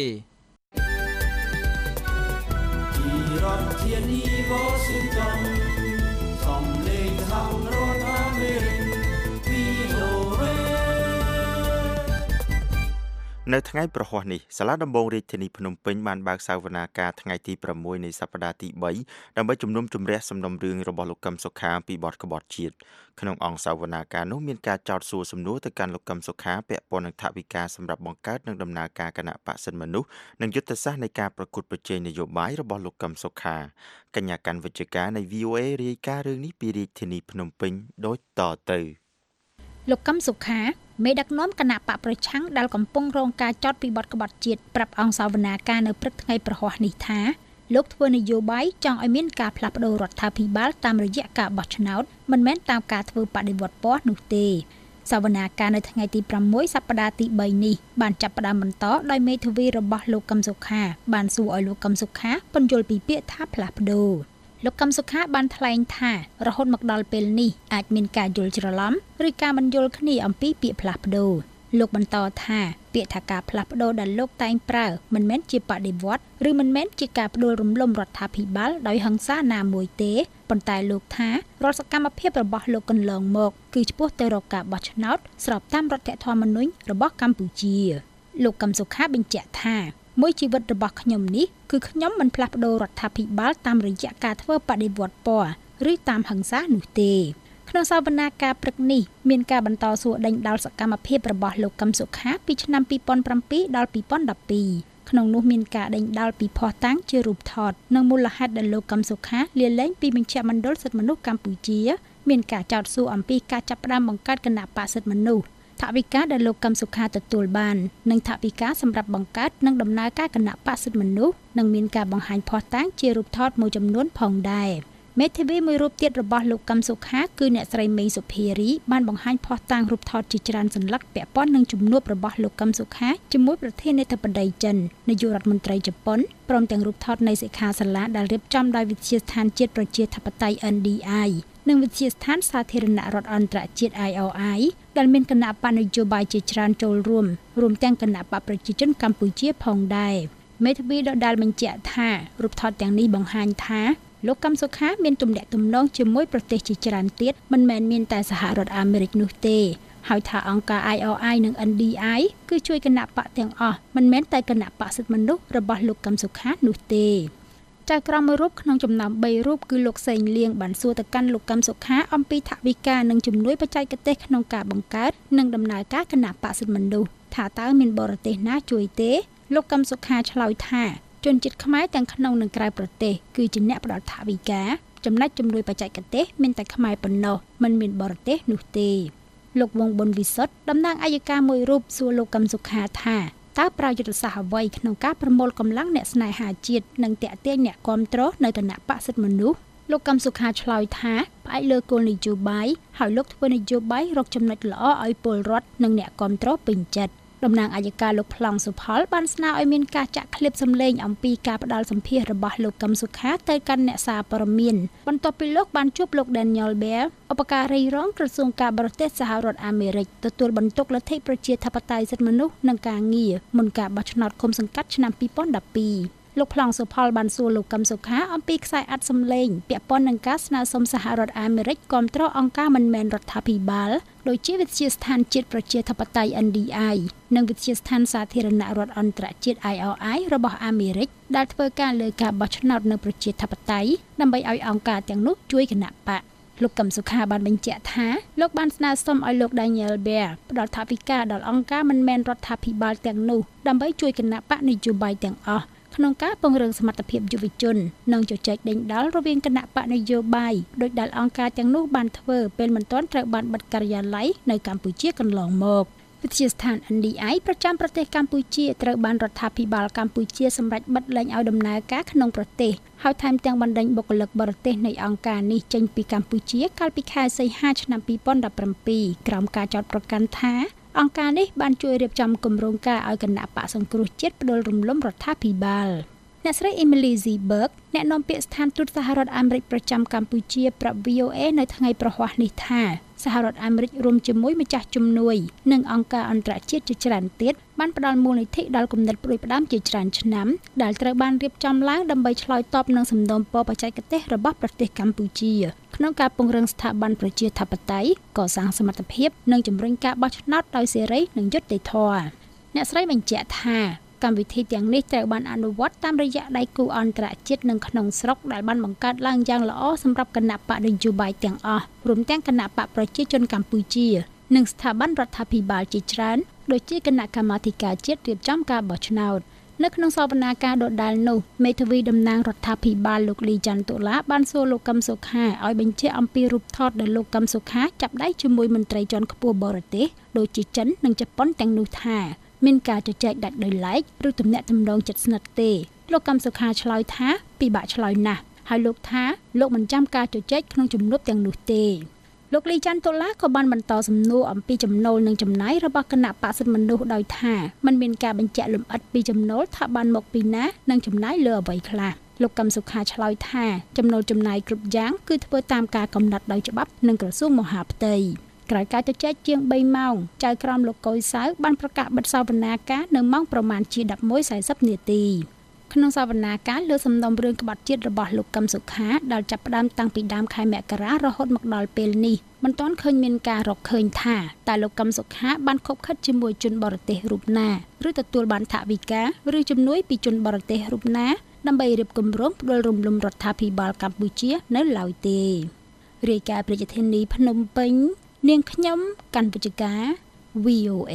ពីរដ្ឋធានី Washington សំឡេងហៅរដ្ឋអាមេរិក វី អូ เอនៅថ្ងៃប្រហ័សនេះសាលាដំបងរាជធានីភ្នំពេញបានបើកសវនាការថ្ងៃទីប្រាំមួយនៃសប្តាហ៍ទីបីដើម្បីជំនុំជម្រះសំណុំរឿងរបស់លោកកឹមសុខាពីបទក្បត់ជាតិក្នុងអង្គសវនាការនោះមានការចោទសួរសំណួរទៅកាន់លោកកឹមសុខាពាក់ព័ន្ធនឹងថវិកាសម្រាប់បង្កើតនិងដំណើរការគណៈបក្សសិទ្ធិមនុស្សនិងយុទ្ធសាស្ត្រនៃការប្រកួតប្រជែងនយោបាយរបស់លោកកឹមសុខាកញ្ញាកាន់វិជ្ជការនៃ វី អូ เอ រាយការណ៍រឿងនេះពីរាជធានីភ្នំពេញដូចតទៅលោកកឹមសុខាមេដឹកនាំគណៈបកប្រឆាំងដែលកំពុងរងការចោទពីបទក្បត់ជាតិប្រាប់អង្គសវនាការនៅព្រឹកថ្ងៃប្រហ័សនេះថាលោកធ្វើនយោបាយចង់ឲ្យមានការផ្លាស់ប្តូររដ្ឋាភិបាលតាមរយៈការបោះឆ្នោតមិនមែនតាមការធ្វើបដិវត្តពណ៌នោះទេសវនាការនៅថ្ងៃទីប្រាំមួយសប្តាហ៍ទីបីនេះបានចាប់ផ្ដើមបន្តដោយមេធាវីរបស់លោកកឹមសុខាបានសួរឲ្យលោកកឹមសុខាពន្យល់ពីពាក្យថាផ្លាស់ប្តូរលោកកឹមសុខាបានថ្លែងថារហូតមកដល់ពេលនេះអាចមានការយល់ច្រឡំឬការមិនយល់គ្នាអំពីពាក្យផ្លាស់ប្តូរលោកបន្តថាពាក្យថាការផ្លាស់ប្តូរដែលលោកតែងប្រើមិនមែនជាបដិវត្តឬមិនមែនជាការផ្ដួលរំលំរដ្ឋាភិបាលដោយហិង្សាណាមួយទេប៉ុន្តែលោកថារាល់សកម្មភាពរបស់លោកកន្លងមកគឺឆ្ពោះទៅរកការបោះឆ្នោតស្របតាមរដ្ឋធម្មនុញ្ញរបស់កម្ពុជាលោកកឹមសុខាបញ្ជាក់ថាមួយជីវិតរបស់ខ្ញុំនេះគឺខ្ញុំមិនផ្លាស់ប្តូររដ្ឋាភិបាលតាមរយៈការធ្វើបដិវត្តពណ៌ឬតាមហិង្សានោះទេក្នុងសវនាការព្រឹកនេះមានការបន្តសួរដេញដោលសកម្មភាពរបស់លោកកឹមសុខាពីឆ្នាំពីរពាន់ប្រាំពីរដល់ពីរពាន់ដប់ពីរក្នុងនោះមានការដេញដោលពីភស្តុតាងជារូបថតនិងមូលហេតុដែលលោកកឹមសុខាលាលែងពីមជ្ឈមណ្ឌលសិទ្ធិមនុស្សកម្ពុជាមានការចោទសួរអំពីការចាប់ផ្ដើមបង្កើតគណៈបក្សសិទ្ធិមនុស្សថវិកាដែលលោកកឹមសុខាទទួលបាននិងថវិកាសម្រាប់បង្កើតនិងដំណើរការគណៈបក្សសិទ្ធិមនុស្សនិងមានការបង្ហាញភស្តុតាងជារូបថតមួយចំនួនផងដែរមេធាវីមួយរូបទៀតរបស់លោកកឹមសុខាគឺអ្នកស្រីមេងសុភារីបានបង្ហាញភស្តុតាងរូបថតជាច្រើនសន្លឹកពាក់ព័ន្ធនឹងជំនួបរបស់លោកកឹមសុខាជាមួយប្រធានាធិបតីចិននាយករដ្ឋមន្ត្រីជប៉ុនព្រមទាំងរូបថតនៃសិក្ខាសាលាដែលរៀបចំដោយវិទ្យាស្ថានជាតិប្រជាធិបតេយ្យ N D I និងវិទ្យាស្ថានសាធារណរដ្ឋអន្តរជាតិ I O I ដែលមានគណៈបកនយោបាយជាច្រើនចូលរួមរួមទាំងគណៈបកប្រជាជនកម្ពុជាផងដែរមេធាវីដដែលបញ្ជាក់ថារូបថតទាំងនេះបង្ហាញថាលោកកឹមសុខាមានទំនាក់ទំនងជាមួយប្រទេសជាច្រើនទៀតមិនមែនមានតែសហរដ្ឋអាមេរិកនោះទេហើយថាអង្គការ I O I និង N D I គឺជួយគណៈបកទាំងអស់មិនមែនតែគណៈបកសិទ្ធិមនុស្សរបស់លោកកឹមសុខានោះទេចៅក្រមមួយរូបក្នុងចំណោមបីរូបគឺលោកសេងលៀងបានសួរទៅកាន់លោកកឹមសុខាអំពីថវិកានិងជំនួយបច្ចេកទេសក្នុងការបង្កើតនិងដំណើរការគណៈបកសិទ្ធិមនុស្សថាតើមានបរទេសណាជួយទេលោកកឹមសុខាឆ្លើយថាជនជាតិខ្មែរទាំងក្នុងនិងក្រៅប្រទេសគឺជាអ្នកផ្ដល់ថវិកាចំណែកជំនួយបច្ចេកទេសមានតែខ្មែរប៉ុណ្ណោះមិនមានបរទេសនោះទេលោកវងប៊ុនវិសុទ្ធតំណាងអัยការមួយរូបសួរលោកកឹមសុខាថាតើប្រយុទ្ធសាស្ត្រអ្វីក្នុងការប្រមូលកម្លាំងអ្នកស្នេហាជាតិនិងតាក់ទាញអ្នកគាំទ្រនៅគណៈបក្សសិទ្ធិមនុស្សលោកកឹមសុខាឆ្លើយថាផ្អែកលើគោលនយោបាយហើយលោកធ្វើនយោបាយរកចំណុចល្អឲ្យពលរដ្ឋនិងអ្នកគាំទ្រពេញចិត្តតំណាងអัยការលោកប្លង់សុផលបានស្នើឲ្យមានការចាក់ឃ្លីបសម្លេងអំពីការផ្ដាល់សម្ភាររបស់លោកកឹមសុខាទៅកាន់អ្នកសារព័ត៌មានបន្ទាប់ពីលោកបានជួបលោក Daniel Bear ឧបការីរងក្រសួងការបរទេសសហរដ្ឋអាមេរិកទទួលបន្ទុកលទ្ធិប្រជាធិបតេយ្យសិទ្ធិមនុស្សនិងការងារមុនការបោះឆ្នោតឃុំសង្កាត់ឆ្នាំពីរពាន់ដប់ពីរលោកប្លង់សុផលបានសួរលោកកឹមសុខាអំពីខ្សែអត្ថសម្លេងពាក់ព័ន្ធនឹងការស្នើសុំសហរដ្ឋអាមេរិកគាំទ្រអង្គការមិនមែនរដ្ឋាភិបាលដូចជាវិទ្យាស្ថានជាតិប្រជាធិបតេយ្យ N D I និងវិទ្យាស្ថានសាធារណរដ្ឋអន្តរជាតិ I O I របស់អាមេរិកដែលធ្វើការលើការបោះឆ្នោតនៅប្រជាធិបតេយ្យដើម្បីឲ្យអង្គការទាំងនោះជួយគណៈបកលោកកឹមសុខាបានបញ្ជាក់ថាលោកបានស្នើសុំឲ្យលោក Daniel Bear ផ្ដល់ថវិកាដល់អង្គការមិនមែនរដ្ឋាភិបាលទាំងនោះដើម្បីជួយគណៈបកនយោបាយទាំងអស់ក្នុងការពង្រឹងសមត្ថភាពយុវជននិងជជែកដេញដោលរវាងគណៈបកនយោបាយដោយដែលអង្គការទាំងនោះបានធ្វើពេលមិនទាន់ត្រូវបានបិទការិយាល័យនៅកម្ពុជាកន្លងមកវិទ្យាស្ថាន N D I ប្រចាំប្រទេសកម្ពុជាត្រូវបានរដ្ឋាភិបាលកម្ពុជាសម្រេចបិទលែងឲ្យដំណើរការក្នុងប្រទេសហើយថែមទាំងបណ្ដេញបុគ្គលិកបរទេសនៃអង្គការនេះចេញពីកម្ពុជាកាលពីខែសីហាឆ្នាំពីរពាន់ដប់ប្រាំពីរក្រោមការចោទប្រកាន់ថាអង្គការនេះបានជួយរៀបចំគម្រោងការឲ្យគណៈបកសង្គ្រោះជាតិផ្ដួលរំលំរដ្ឋាភិបាលអ្នកស្រី Emily Zeberg អ្នកនាំពាក្យស្ថានទូតសហរដ្ឋអាមេរិកប្រចាំកម្ពុជាប្រាប់ V O A នៅថ្ងៃប្រហ័សនេះថាសហរដ្ឋអាមេរិករួមជាមួយម្ចាស់ជំនួយនិងអង្គការអន្តរជាតិជាច្រើនទៀតបានផ្ដល់មូលនិធិដល់គំនិតផ្ដួចផ្ដើមជាច្រើនឆ្នាំដែលត្រូវបានរៀបចំឡើងដើម្បីឆ្លើយតបនឹងសំណូមពរបច្ចេកទេសរបស់ប្រទេសកម្ពុជាក្នុងការពង្រឹងស្ថាប័នប្រជាធិបតេយ្យកសាងសមត្ថភាពនិងជំរុញការបោះឆ្នោតដោយសេរីនិងយុត្តិធម៌អ្នកស្រីបញ្ជាក់ថាកម្មវិធីទាំងនេះត្រូវបានអនុវត្តតាមរយៈដៃគូអន្តរជាតិនិងក្នុងស្រុកដែលបានបង្កើតឡើងយ៉ាងល្អសម្រាប់គណៈបកនយោបាយទាំងអស់រួមទាំងគណៈបកប្រជាជនកម្ពុជានិងស្ថាប័នរដ្ឋាភិបាលជាច្រើនដូចជាគណៈកម្មាធិការជាតិរៀបចំការបោះឆ្នោតនៅក្នុងសវនាការដដែលនោះមេធាវីតំណាងរដ្ឋាភិបាលលោកលីច័ន្ទតុលាបានសួរលោកកឹមសុខាឲ្យបញ្ជាក់អំពីរូបថតដែលលោកកឹមសុខាចាប់ដៃជាមួយមន្ត្រីជាន់ខ្ពស់បរទេសដូចជាចិននិងជប៉ុនទាំងនោះថាមានការជជែកដាច់ដោយឡែកឬទំនាក់ទំនងជិតស្និទ្ធទេលោកកឹមសុខាឆ្លើយថាពិបាកឆ្លើយណាស់ហើយលោកថាលោកមិនចាំការជជែកក្នុងជំនួបទាំងនោះទេលោកលីច័ន្ទតុលាក៏បានបន្តសំណួរអំពីចំណូលនិងចំណាយរបស់គណៈបក្សសិទ្ធិមនុស្សដោយថាมันមានការបញ្ជាក់លម្អិតពីចំណូលថាបានមកពីណានិងចំណាយលើអ្វីខ្លះលោកកឹមសុខាឆ្លើយថាចំណូលចំណាយគ្រប់យ៉ាងគឺធ្វើតាមការកំណត់ដោយច្បាប់និងក្រសួងមហាផ្ទៃក្រោយការជជែកជាងបីម៉ោងចៅក្រមលោកកុយសៅបានប្រកាសបិទសវនាការនៅម៉ោងប្រមាណជា ដប់មួយសាសិបនាទីក្នុងសវនាការលើសំណុំរឿងក្បត់ជាតិរបស់លោកកឹមសុខាដែលចាប់ផ្ដើមតាំងពីដើមខែមករារហូតមកដល់ពេលនេះមិនទាន់ឃើញមានការរកឃើញថាតើលោកកឹមសុខាបានខົບខិតជាមួយជនបរទេសរូបណាឬទទួលបានថវិកាឬជំនួយពីជនបរទេសរូបណាដើម្បីរៀបគម្រោងផ្ដួលរំលំរដ្ឋាភិបាលកម្ពុជានៅឡើយទេរាយការណ៍ប្រជាធានីភ្នំពេញនាងខ្ញុំកាន់វិជ្ជការ V O A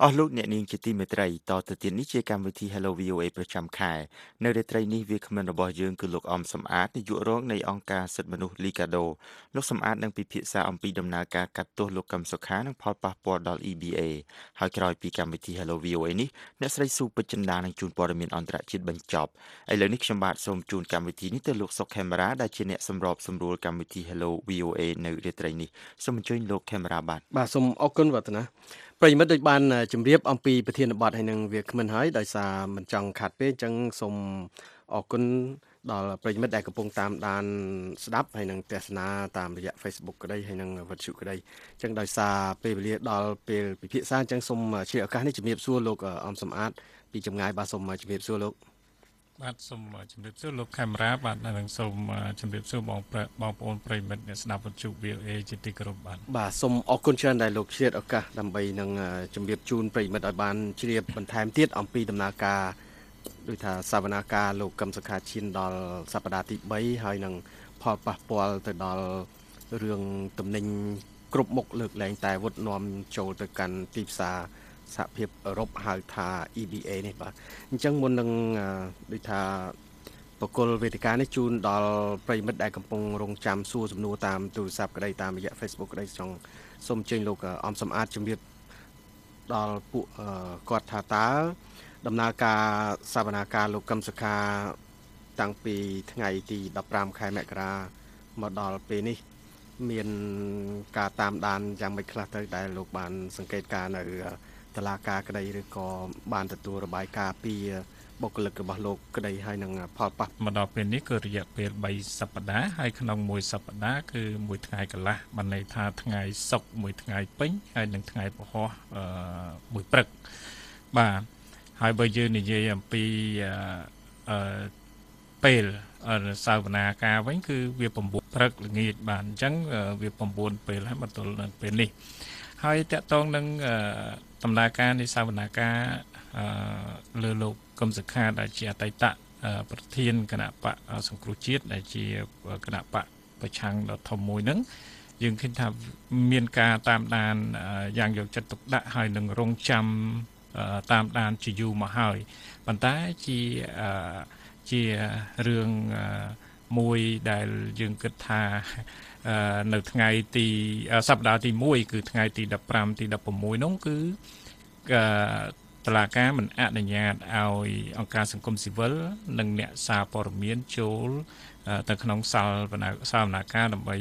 អស់លោកអ្នកនាងជាទីមេត្រីតទៅទៀតនេះជាកម្មវិធី Hello វី អូ เอ ប្រចាំខែនៅរាត្រីនេះវាគ្មិនរបស់យើងគឺលោកអំសំអាតនាយករងនៃអង្គការសិទ្ធិមនុស្ស Liga do លោកសំអាតនឹងពិភាក្សាអំពីដំណើរការកាត់ទោសលោកកឹមសុខានិងផលប៉ះពាល់ដល់ E B A ហើយក្រោយពីកម្មវិធី Hello វី អូ เอ នេះអ្នកស្រីស៊ូពេជ្រចិន្តានឹងជូនព័ត៌មានអន្តរជាតិបញ្ចប់ឥឡូវនេះខ្ញុំបាទសូមជូនកម្មវិធីនេះទៅលោកសុកខេមរាដែលជាអ្នកសម្របសម្រួលកម្មវិធី Hello វី អូ เอ នៅរាត្រីនេះសូមអញ្ជើញលោកខេមរាបាទបាទសូមអរគុណវឌ្ឍនាប្រិមិត្តដូចបានជម្រាបអំពីប្រធានបទហើយនឹងវាគ្មិនហើយដោយសារមិនចង់ខាត់ពេកអញ្ចឹងសូមអរគុណដល់ប្រិមិត្តដែលកំពុងតាមដានស្ដាប់ហើយនឹងទស្សនាតាមរយៈ Facebook ក្តីហើយនឹងវិទ្យុក្តីអញ្ចឹងដោយសារពេលវេលាដល់ពេលពិភាក្សាអញ្ចឹងសូមជាឱកាសនេះជម្រាបសួរលោកអំសំអាតពីចម្ងាយបាទសូមជម្រាបសួរលោកបាទសូមជម្រាបសួរលោកខេមរាបាទនិងសូមជម្រាបសួរបងបងប្អូនប្រិមិត្តអ្នកស្ដាប់វិទ្យុ វី អូ เอ ជាទីគោរពបាទបាទសូមអរគុណច្រើនដែលលោកឆ្លៀតឱកាសដើម្បីនឹងជម្រាបជូនប្រិមិត្តឲ្យបានជ្រាបបន្ថែមទៀតអំពីដំណើរការដូចថាសវនាការលោកកឹមសុខាឈានដល់សប្តាហ៍ទី3ហើយនឹងផលប៉ះពាល់ទៅដល់រឿងទំនិញគ្រប់មុខលើកលែងតែវុធនាំចូលទៅកាន់ទីផ្សារសហភាពអឺរ៉ុបហៅថា E B A នេះបាទអញ្ចឹងមុននឹងដូចថាបកគលវេទិកានេះជូនដល់ប្រិមិត្តដែលកំពុងរងចាំសួរសំណួរតាមទូរស័ព្ទក្តីតាមរយៈ Facebook ក្តីចង់សូមអញ្ជើញលោកអំសំអាតជម្រាបដល់ពួកគាត់ថាតើដំណើរការសវនាការលោកកឹមសុខាតាំងពីថ្ងៃទីដប់ប្រាំខែមករាមកដល់ពេលនេះមានការតាមដានយ៉ាងម៉េចខ្លះទៅដែលលោកបានសង្កេតការនៅតឡាការក្តីឬក៏បានទទួលរបាយការណ៍ពីបុគ្គលិករបស់លោកក្តីហើយនឹងផលប៉ះមកដល់ពេលនេះគឺរយៈពេល3សប្តាហ៍ហើយក្នុងមួយសប្តាហ៍គឺមួយថ្ងៃកន្លះបានន័យថាថ្ងៃសុក្រមួយថ្ងៃពេញហើយនឹងថ្ងៃពហុអឺមួយព្រឹកបាទហើយបើយើងនិយាយអំពីអឺពេលសវនាការវិញគឺវា9ព្រឹកល្ងាចបាទអញ្ចឹងវា9ពេលហើយមកទល់នឹងពេលនេះហើយតកតងនឹងដំណើរការនៃសវនាការលើលោកកឹមសុខាដែលជាអតីតប្រធានគណៈបកសង្គ្រោះជាតិដែលជាគណៈបកប្រឆាំងដ៏ធំមួយហ្នឹងយើងឃើញថាមានការតាមដានយ៉ាងយកចិត្តទុកដាក់ហើយនឹងរងចាំតាមដានជាយូរមកហើយប៉ុន្តែជាជារឿងមួយដែលយើងគិតថានៅថ្ងៃទីសប្តាហ៍ទី1គឺថ្ងៃទីដប់ប្រាំទីដប់6នោះគឺតឡាការមិនអនុញ្ញាតឲ្យអង្គការសង្គមស៊ីវិលនិងអ្នកសារព័ត៌មានចូលទៅក្នុងសាលសាលនាការដើម្បី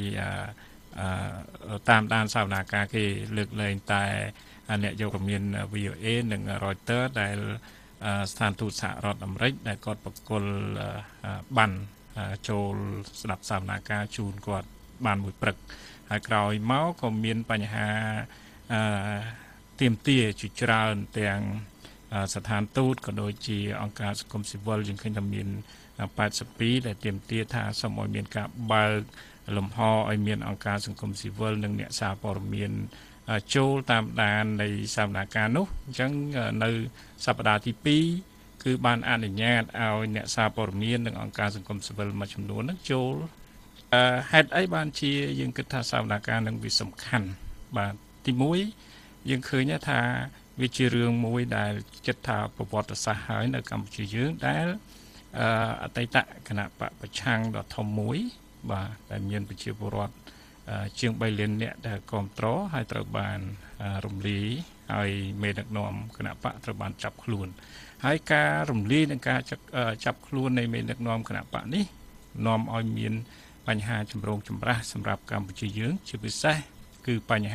តាមដានសាលនាការគេលើកលែងតែអ្នកយកព័ត៌មាន វី អូ เอ និង Reuters ដែលស្ថានទូតសហរដ្ឋអាមេរិកដែលគាត់បកគលបានចូលស្ដាប់សាលនាការជូនគាត់បានមួយព្រឹកហើយក្រោយមកក៏មានបញ្ហាអឺទាមទារជាច្រើនទាំងស្ថានទូតក៏ដូចជាអង្គការសង្គមស៊ីវិលយើងឃើញថាមាន82ដែលទាមទារថាសូមឲ្យមានការបើកលំហឲ្យមានអង្គការសង្គមស៊ីវិលនិងអ្នកសារព័ត៌មានចូលតាមដាននៃសវនាការនោះអញ្ចឹងនៅសប្តាហ៍ទី2គឺបានអនុញ្ញាតឲ្យអ្នកសារព័ត៌មាននិងអង្គការសង្គមស៊ីវិលមួយចំនួនហ្នឹងចូលហេតុអីបានជាយើងគិតថាសវនាការនឹងវាសំខាន់បាទទី1យើងឃើញថាវាជារឿងមួយដែលចិត្តថាប្រវត្តិសាស្ត្រហើយនៅកម្ពុជាយើងដែលអតីតគណៈបកប្រឆាំងដ៏ធំមួយបាទដែលមានប្រជាពលរដ្ឋជាង3លាននាក់ដែលគ្រប់គ្រងហើយត្រូវបានរំលាយហើយមេដឹកនាំគណៈបកត្រូវបានចាប់ខ្លួនហើយការរំលាយនិងការចាប់ខ្លួននៃមេដឹកនាំគណៈបកនេះនាំឲ្យមានបញ្ហាចម្រូងចម្រាសសម្រាប់កម្ពុជាយើងជាពិសេសគឺបញ្ហា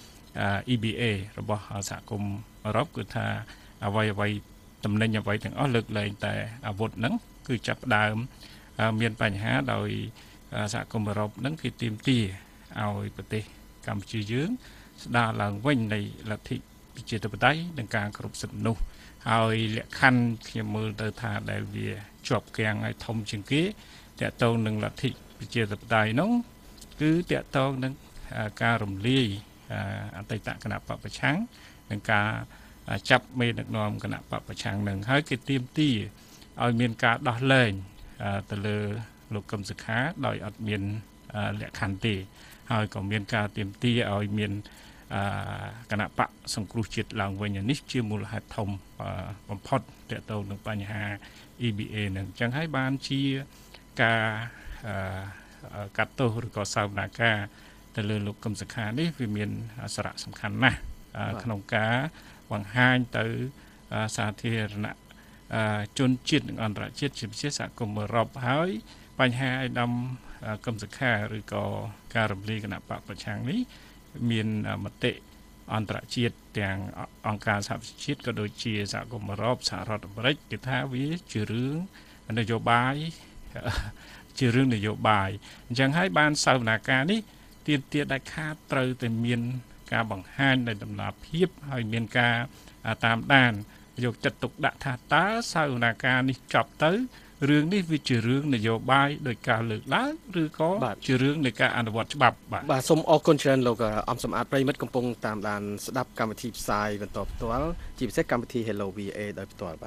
E B A របស់សហគមន៍អឺរ៉ុបគឺថាអ្វីអ្វីតំណែងអ្វីទាំងអស់លើកលែងតែអាវុធហ្នឹងគឺចាប់ផ្ដើមមានបញ្ហាដោយសហគមន៍អឺរ៉ុបហ្នឹងគឺទាមទារឲ្យប្រទេសកម្ពុជាយើងស្ដារឡើងវិញនៃលទ្ធិប្រជាធិបតេយ្យនិងការគោរពសិទ្ធិមនុស្សហើយលក្ខខណ្ឌខ្ញុំមើលទៅថាដែលវាជាប់គាំងឲ្យធំជាងគេតកតងនឹងលទ្ធិប្រជាធិបតេយ្យនោះគឺតកតងនឹងការរំលាយអតីតគណៈបកប្រឆាំងនិងការចាប់មេដឹកនាំគណៈបកប្រឆាំងនឹងហើយគេទាមទារឲ្យមានការដោះលែងទៅលើលោកកឹមសុខាដោយអត់មានលក្ខខណ្ឌទេហើយក៏មានការទាមទារឲ្យមានគណៈបកសង្គ្រោះជាតិឡើងវិញនេះជាមូលហេតុធំបំផុតទាក់ទងនឹងបញ្ហា E B A នឹងអញ្ចឹងហើយបានជាការកាត់ទោសឬក៏សវនាការទៅលើលោកកឹមសុខានេះវាមានសារៈសំខាន់ណាស់ក្នុងការបង្ហាញទៅសាធារណជនជាតិនិងអន្តរជាតិជាពិសេសសហគមន៍អឺរ៉ុបហើយបញ្ហាឯកឧត្តមកឹមសុខាឬក៏ការរំលាយគណៈបកប្រឆាំងនេះមានមតិអន្តរជាតិទាំងអង្គការសហប្រជាជាតិក៏ដូចជាសហគមន៍អឺរ៉ុបសហរដ្ឋអាមេរិកគេថាវាជារឿងនយោបាយជារឿងនយោបាយអញ្ចឹងហើយបានសវនាការនេះទាមទារដាច់ខាតត្រូវតែមានការបង្ហាញនៃដំណាភាពហើយមានការតាមដានយកចិត្តទុកដាក់ថាតើសវនាការនេះចប់ទៅរឿងនេះវាជារឿងនយោបាយដោយការលើកឡើងឬក៏ជារឿងនៃការអនុវត្តច្បាប់បាទបាទសូមអរគុណច្រើនលោកអំសំអាតប្រិមិត្តកំពុងតាមដានស្ដាប់កម្មវិធីផ្សាយបន្តផ្ទាល់ជាពិសេសកម្មវិធី Hello វី អូ អេ ដោយផ្ទាល់បាទ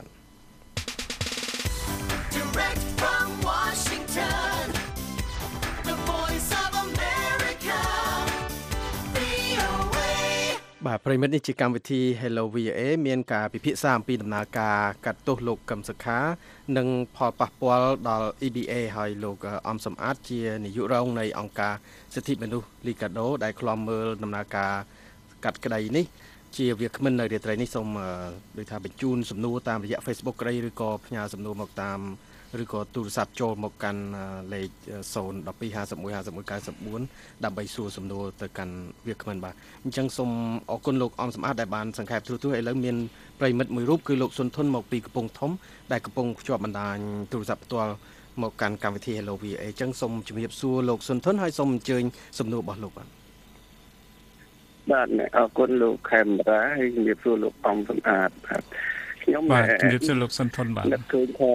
Direct from Washington The Voice of America វី អូ เอបាទប្រិមិត្តនេះជាកម្មវិធី Hello វី អូ អេ មានការពិភាក្សាអំពីដំណើរការកាត់ទោសលោកកឹមសុខានិងផលប៉ះពាល់ដល់ E B A ហើយលោកអំសំអាតជានាយករងនៃអង្គការសិទ្ធិមនុស្សលីកាដូដែលឃ្លាំមើលដំណើរការកាត់ក្តីនេះជាវាគ្មិននៅរាត្រីនេះសូមដូចថាបញ្ជូនសំណួរតាមរយៈ Facebook ក្តីឬក៏ផ្ញើសំណួរមកតាមឬក៏ទូរស័ព្ទចូលមកកាន់លេខ ศูนย์ หนึ่ง สอง ห้า หนึ่ง ห้า หนึ่ง หนึ่ง เก้า สี่ ដើម្បីសួរសំណួរទៅកាន់វាគ្មិនបាទអញ្ចឹងសូមអរគុណលោកអំសំអាតដែលបានសង្ខេបទូរទស្សន៍ឥឡូវមានប្រិមិត្តមួយរូបគឺលោកសុនធុនមកពីកំពង់ធំដែលកំពុងភ្ជាប់បណ្ដាញទូរស័ព្ទផ្ទាល់មកកាន់កម្មវិធី Hello វី អូ អេ អញ្ចឹងសូមជម្រាបសួរលោកសុនធុនហើយសូមអញ្ជើញសំណួររបស់លោកបាទបាទអរគុណលោកខេមរាហើយជំរាបសួរលោកអំសំអាតបាទខ្ញុំបាទជំរាបសួរលោកសុនធុនបាទនឹកឃើញថា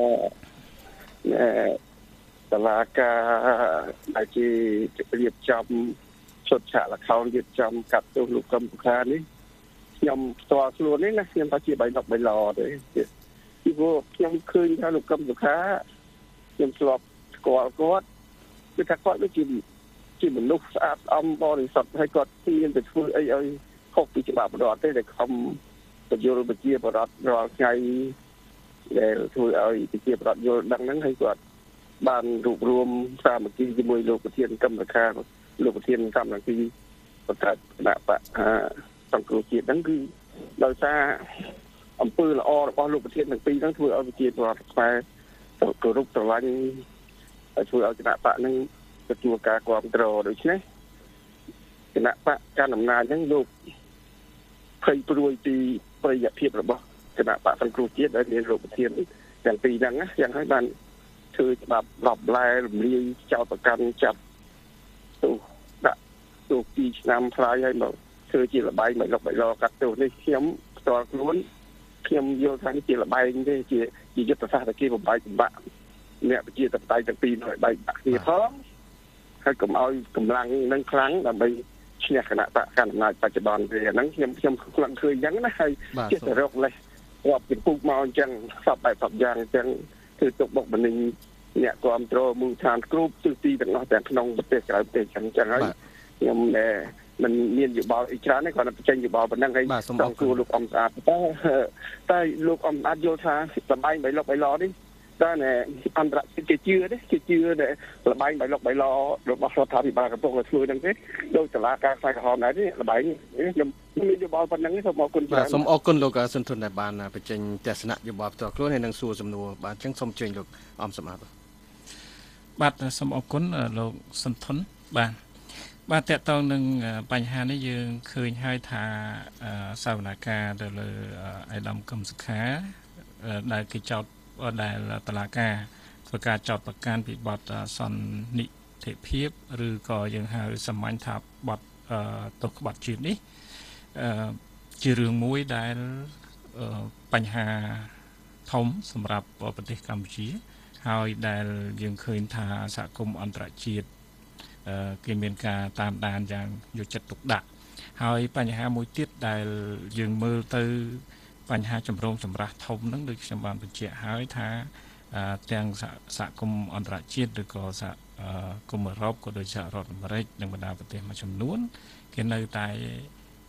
តឡាការដែលជារៀបចំឈុតឆាកល្ខោនរៀបចំកាត់ទោសលោកកឹមសុខានេះខ្ញុំផ្ទាល់ខ្លួននេះណាខ្ញុំថាជាបៃដកបៃឡទេពីព្រោះខ្ញុំឃើញថាលោកកឹមសុខាខ្ញុំធ្លាប់ស្គាល់គាត់គឺថាគាត់ដូចជាជាមនុស្សស្អាតស្អំបរិសុទ្ធហើយគាត់មានទៅធ្វើអីឲ្យខុសពីច្បាប់រដ្ឋទេដែលខំបញ្យល់ប្រជាពលរដ្ឋរាល់ថ្ងៃដែលធ្វើឲ្យប្រជាពលរដ្ឋយល់ដឹងហ្នឹងហើយគាត់បានរួបរวมសាមគ្គីជាមួយលោកប្រធានគណៈកម្មការលោកប្រធានគណៈកម្មការបង្កើតគណៈបកសង្គ្រោះជាតិហ្នឹងគឺដោយសារអំពើល្អរបស់លោកប្រធានទាំងពីរហ្នឹងធ្វើឲ្យប្រជាពលរដ្ឋខ្មែរគោរពស្រឡាញ់ហើយធ្វើឲ្យគណៈបកហ្នឹងទទួលការគ្រប់គ្រងដូច្នេះគណៈបកកណ្ដាលអំណាចហ្នឹងលោកភ័យព្រួយពីប្រយោជន៍ភាពរបស់គណៈបកសង្គ្រោះជាតិដែលមានលោកប្រធានទាំងពីរហ្នឹងណាយ៉ាងហើយបានធ្វើច្បាប់រាប់លែរំលាយចោតប្រកាន់ចាប់ទូដាក់ទូពីឆ្នាំផ្លាយហើយមកធ្វើជាលបែងមកលុបបៃឡកាត់ទោសនេះខ្ញុំផ្ទាល់ខ្លួនខ្ញុំយល់ថានេះជាលបែងទេជាជាយុទ្ធសាស្ត្រតែគេបំបែកបំបាក់អ្នកប្រជាធិបតេយ្យទាំងពីរនោះបែកបាក់គ្នាផងហើយកុំឲ្យកម្លាំងនឹងខ្លាំងដើម្បីឈ្នះគណៈបកកណ្ដាលអំណាចបច្ចុប្បន្នទេអាហ្នឹងខ្ញុំខ្ញុំខ្លាំងឃើញអញ្ចឹងណាហើយចេះតែរកលេសរាប់ពីពុកមកអញ្ចឹងសពបែបសពយ៉ាងអញ្ចឹងគឺទុកបុកម្នេញអ្នកគ្រប់គ្រងមូលដ្ឋានគ្រប់ទិសទីទាំងអស់ទាំងក្នុងប្រទេសក្រៅប្រទេសអញ្ចឹងហើយខ្ញុំដែលមិនមានយោបល់អីច្រើនទេគ្រាន់តែបញ្ចេញយោបល់ប៉ុណ្ណឹងហើយសូមគួរលោកអំស្អាតតើតែលោកអំស្អាតយល់ថាសម្បែងបៃលុកបៃឡនេះតើអន្តរជាតិគេជឿទេគេជឿដែលលបែងបៃលុកបៃឡរបស់រដ្ឋាភិបាលកំពុងតែធ្វើហ្នឹងទេដោយតឡាការខ្សែក្រហមដែរទេលបែងខ្ញុំមានយោបល់ប៉ុណ្ណឹងសូមអរគុណច្រើនសូមអរគុណលោកសុនធុនដែលបានបញ្ចេញទស្សនៈយោបល់ផ្ទាល់ខ្លួនហើយនឹងសួរសំណួរបាទអញ្ចឹងសូមជើញលោកអំសម្អាតបាទសូមអរគុណលោកសុនធុនបាទបាទតកតងនឹងបញ្ហានេះយើងឃើញហើយថាសវនកម្មទៅលើអៃដាមកឹមសុខាដែលគេចោទដែលតឡាការធ្វើការចោទប្រកាន់ពីបទសន្និធិភាពឬក៏យើងហៅសាមញ្ញថាបទទោសក្បត់ជាតិនេះជារឿងមួយដែលបញ្ហាធំសម្រាប់ប្រទេសកម្ពុជាហើយដែលយើងឃើញថាសហគមន៍អន្តរជាតិគេមានការតាមដានយ៉ាងយកចិត្តទុកដាក់ហើយបញ្ហាមួយទៀតដែលយើងមើលទៅបញ្ហាចម្រូងចម្រាសធំហ្នឹងដូចខ្ញុំបានបញ្ជាក់ហើយថាទាំងសហគមន៍អន្តរជាតិឬក៏សហគមន៍អឺរ៉ុបក៏ដូចសហរដ្ឋអាមេរិកនិងបណ្ដាប្រទេសមួយចំនួនគេនៅតែ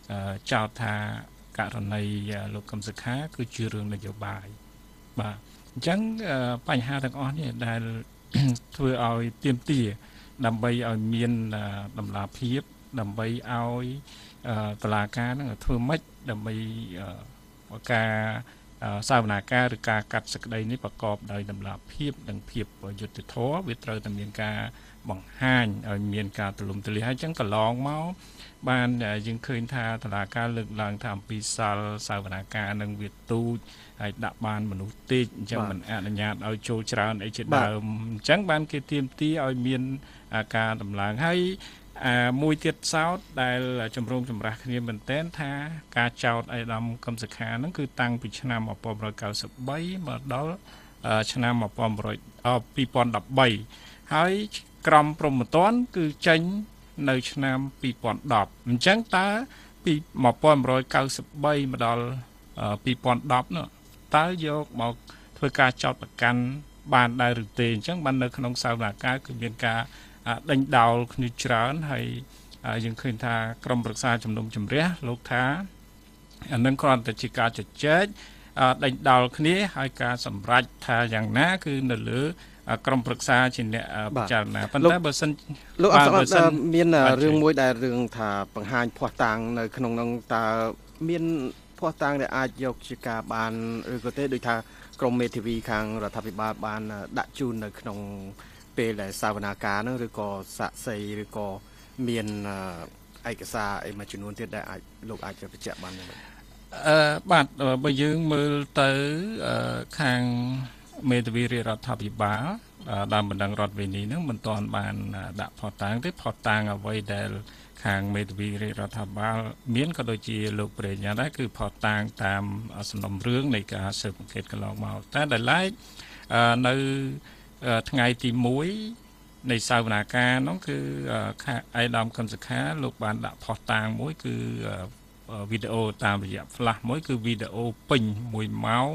ចោទថាករណីលោកកឹមសុខាគឺជារឿងនយោបាយបាទអញ្ចឹងបញ្ហាទាំងអស់នេះដែលធ្វើឲ្យទាមទារដើម្បីឲ្យមានតម្លាភាពដើម្បីឲ្យតុលាការនឹងធ្វើម៉េចដើម្បីការសាវនាការឬការកាត់សេចក្តីនេះប្រកបដោយតម្លាភាពនិងភាពយុត្តិធម៌វាត្រូវតែមានការបង្ហាញឲ្យមានការទូលំទូលាយហើយអញ្ចឹងកន្លងមកបានយើងឃើញថាតុលាការលើកឡើងថាអំពីសាលសាវនាការនឹងវាទូចហើយដាក់បានមនុស្សតិចអញ្ចឹងមិនអនុញ្ញាតឲ្យចូលច្រើនអីជាដើមអញ្ចឹងបានគេទាមទារឲ្យមានការដំឡើងហើយមួយទៀតសោតដែលចម្រូងចម្រាសគ្នាមែនទែនថាការចោទអៃដាមកឹមសុខាហ្នឹងគឺតាំងពីឆ្នាំmột nghìn chín trăm chín mươi baមកដល់ឆ្នាំmột nghìn chín trăm mười baហើយក្រមព្រហ្មទណ្ឌគឺចេញនៅឆ្នាំពីរពាន់ដប់អញ្ចឹងតើពីmột nghìn chín trăm chín mươi baមកដល់ពីរពាន់ដប់នោះតើយកមកធ្វើការចោទប្រកាន់បានដែរឬទេអញ្ចឹងបាននៅក្នុងសាវនាការគឺមានការដេញដោលគ្នាច្រើនហើយយើងឃើញថាក្រុមប្រឹក្សាជំនុំជម្រះលោកថាអានឹងគ្រាន់តែជាការជជែកដេញដោលគ្នាហើយការសម្រេចថាយ៉ាងណាគឺនៅលើក្រុមប្រឹក្សាជាអ្នកពិចារណាប៉ុន្តែបើសិនលោកអត់មានរឿងមួយដែលរឿងថាបង្ហាញភ័ស្តុតាងនៅក្នុងនោះតើមានភ័ស្តុតាងដែលអាចយកជាការបានឬក៏ទេដូចថាក្រមមេធាវីខាងរដ្ឋាភិបាលបានដាក់ជូននៅក្នុងពេលដែលសាវនាការហ្នឹងឬក៏សាក់សីឬក៏មានឯកសារអីមួយចំនួនទៀតដែលអាចលោកអាចបញ្ជាក់បានទេអឺបាទបើយើងមើលទៅខាងមេធាវីរដ្ឋាភិបាលដើមបណ្ដឹងរដ្ឋវិនីហ្នឹងមិនទាន់បានដាក់ផតតាំងទេផតតាំងអ្វីដែលខាងមេធាវីរដ្ឋាភិបាលមានក៏ដូចជាលោកប្រញ្ញាដែរគឺផតតាំងតាមសំណុំរឿងនៃការស៊ើបអង្កេតកន្លងមកតែដែលឡែកនៅថ្ងៃទីមួយនៃសាវនាការនោះគឺអៃដាមកឹមសុខាលោកបានដាក់ផុសតាងមួយគឺវីដេអូតាមរយៈ flash មួយគឺវីដេអូពេញមួយម៉ោង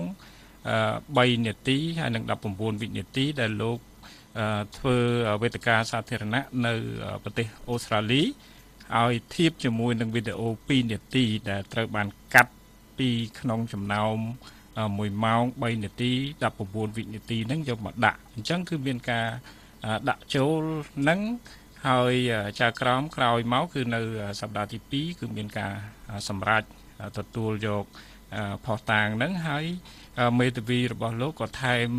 3នាទីហើយនិង19វិនាទីដែលលោកធ្វើវេទិកាសាធារណៈនៅប្រទេសអូស្ត្រាលីឲ្យធៀបជាមួយនឹងវីដេអូ2នាទីដែលត្រូវបានកាត់ពីក្នុងចំណោមមួយម៉ោង3នាទី19វិនាទីហ្នឹងយកមកដាក់អញ្ចឹងគឺមានការដាក់ចូលហ្នឹងហើយចៅក្រមក្រោយមកគឺនៅសប្តាហ៍ទីពីរគឺមានការសម្រេចទទួលយកផុសតាងហ្នឹងហើយមេធាវីរបស់លោកក៏ថែម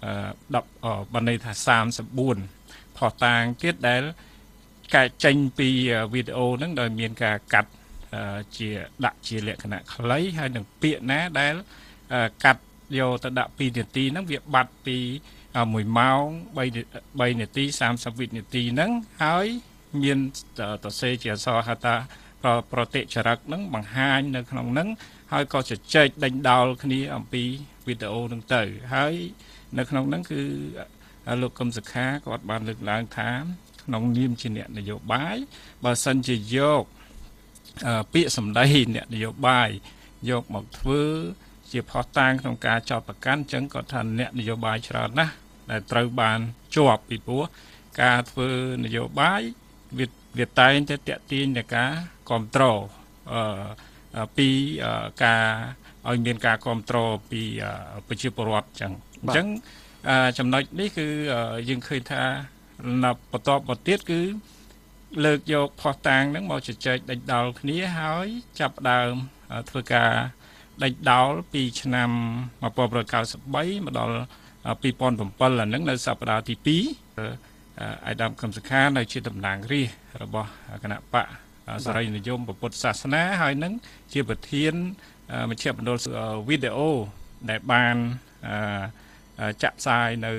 10បណ្ឌិតថាសាមសិបបួនផុសតាងទៀតដែលកែចេញពីវីដេអូហ្នឹងដោយមានការកាត់ជាដាក់ជាលក្ខណៈខ្លីហើយនឹងពាក្យណាដែលកាត់យកទៅដាក់2នាទីហ្នឹងវាបាត់ពីមួយម៉ោង3នាទី30វិនាទីហ្នឹងហើយមានតសេជាអក្សរហៅថាប្រតិចរិតហ្នឹងបង្ហាញនៅក្នុងហ្នឹងហើយក៏ជជែកដេញដោលគ្នាអំពីវីដេអូហ្នឹងទៅហើយនៅក្នុងហ្នឹងគឺលោកកឹមសុខាគាត់បានលើកឡើងថាក្នុងនាមជាអ្នកនយោបាយបើសិនជាយកពាក្យសម្ដីអ្នកនយោបាយយកមកធ្វើជាផុសតាងក្នុងការចោទប្រកាន់អញ្ចឹងក៏ថាអ្នកនយោបាយច្រើនណាស់ដែលត្រូវបានជាប់ពីព្រោះការធ្វើនយោបាយវាវាតែងតែតាក់ទាញនឹងការគ្រប់គ្រងអឺពីការឲ្យមានការគ្រប់គ្រងពីប្រជាពលរដ្ឋអញ្ចឹងអញ្ចឹងចំណុចនេះគឺយើងឃើញថាបន្ទាប់មកទៀតគឺលើកយកផុសតាងហ្នឹងមកជជែកដេញដោលគ្នាហើយចាប់ដើមធ្វើការដេញដោលពីឆ្នាំmột nghìn chín trăm chín mươi baមកដល់ពីរពាន់7អាហ្នឹងនៅសប្តាហ៍ទីពីរអៃដាមកឹមសុខានៅជាតំណាងរាស្ត្ររបស់គណៈបកសេរីនិយមពុទ្ធសាសនាហើយនឹងជាប្រធានមជ្ឈមណ្ឌលវីដេអូដែលបានចាក់ផ្សាយនៅ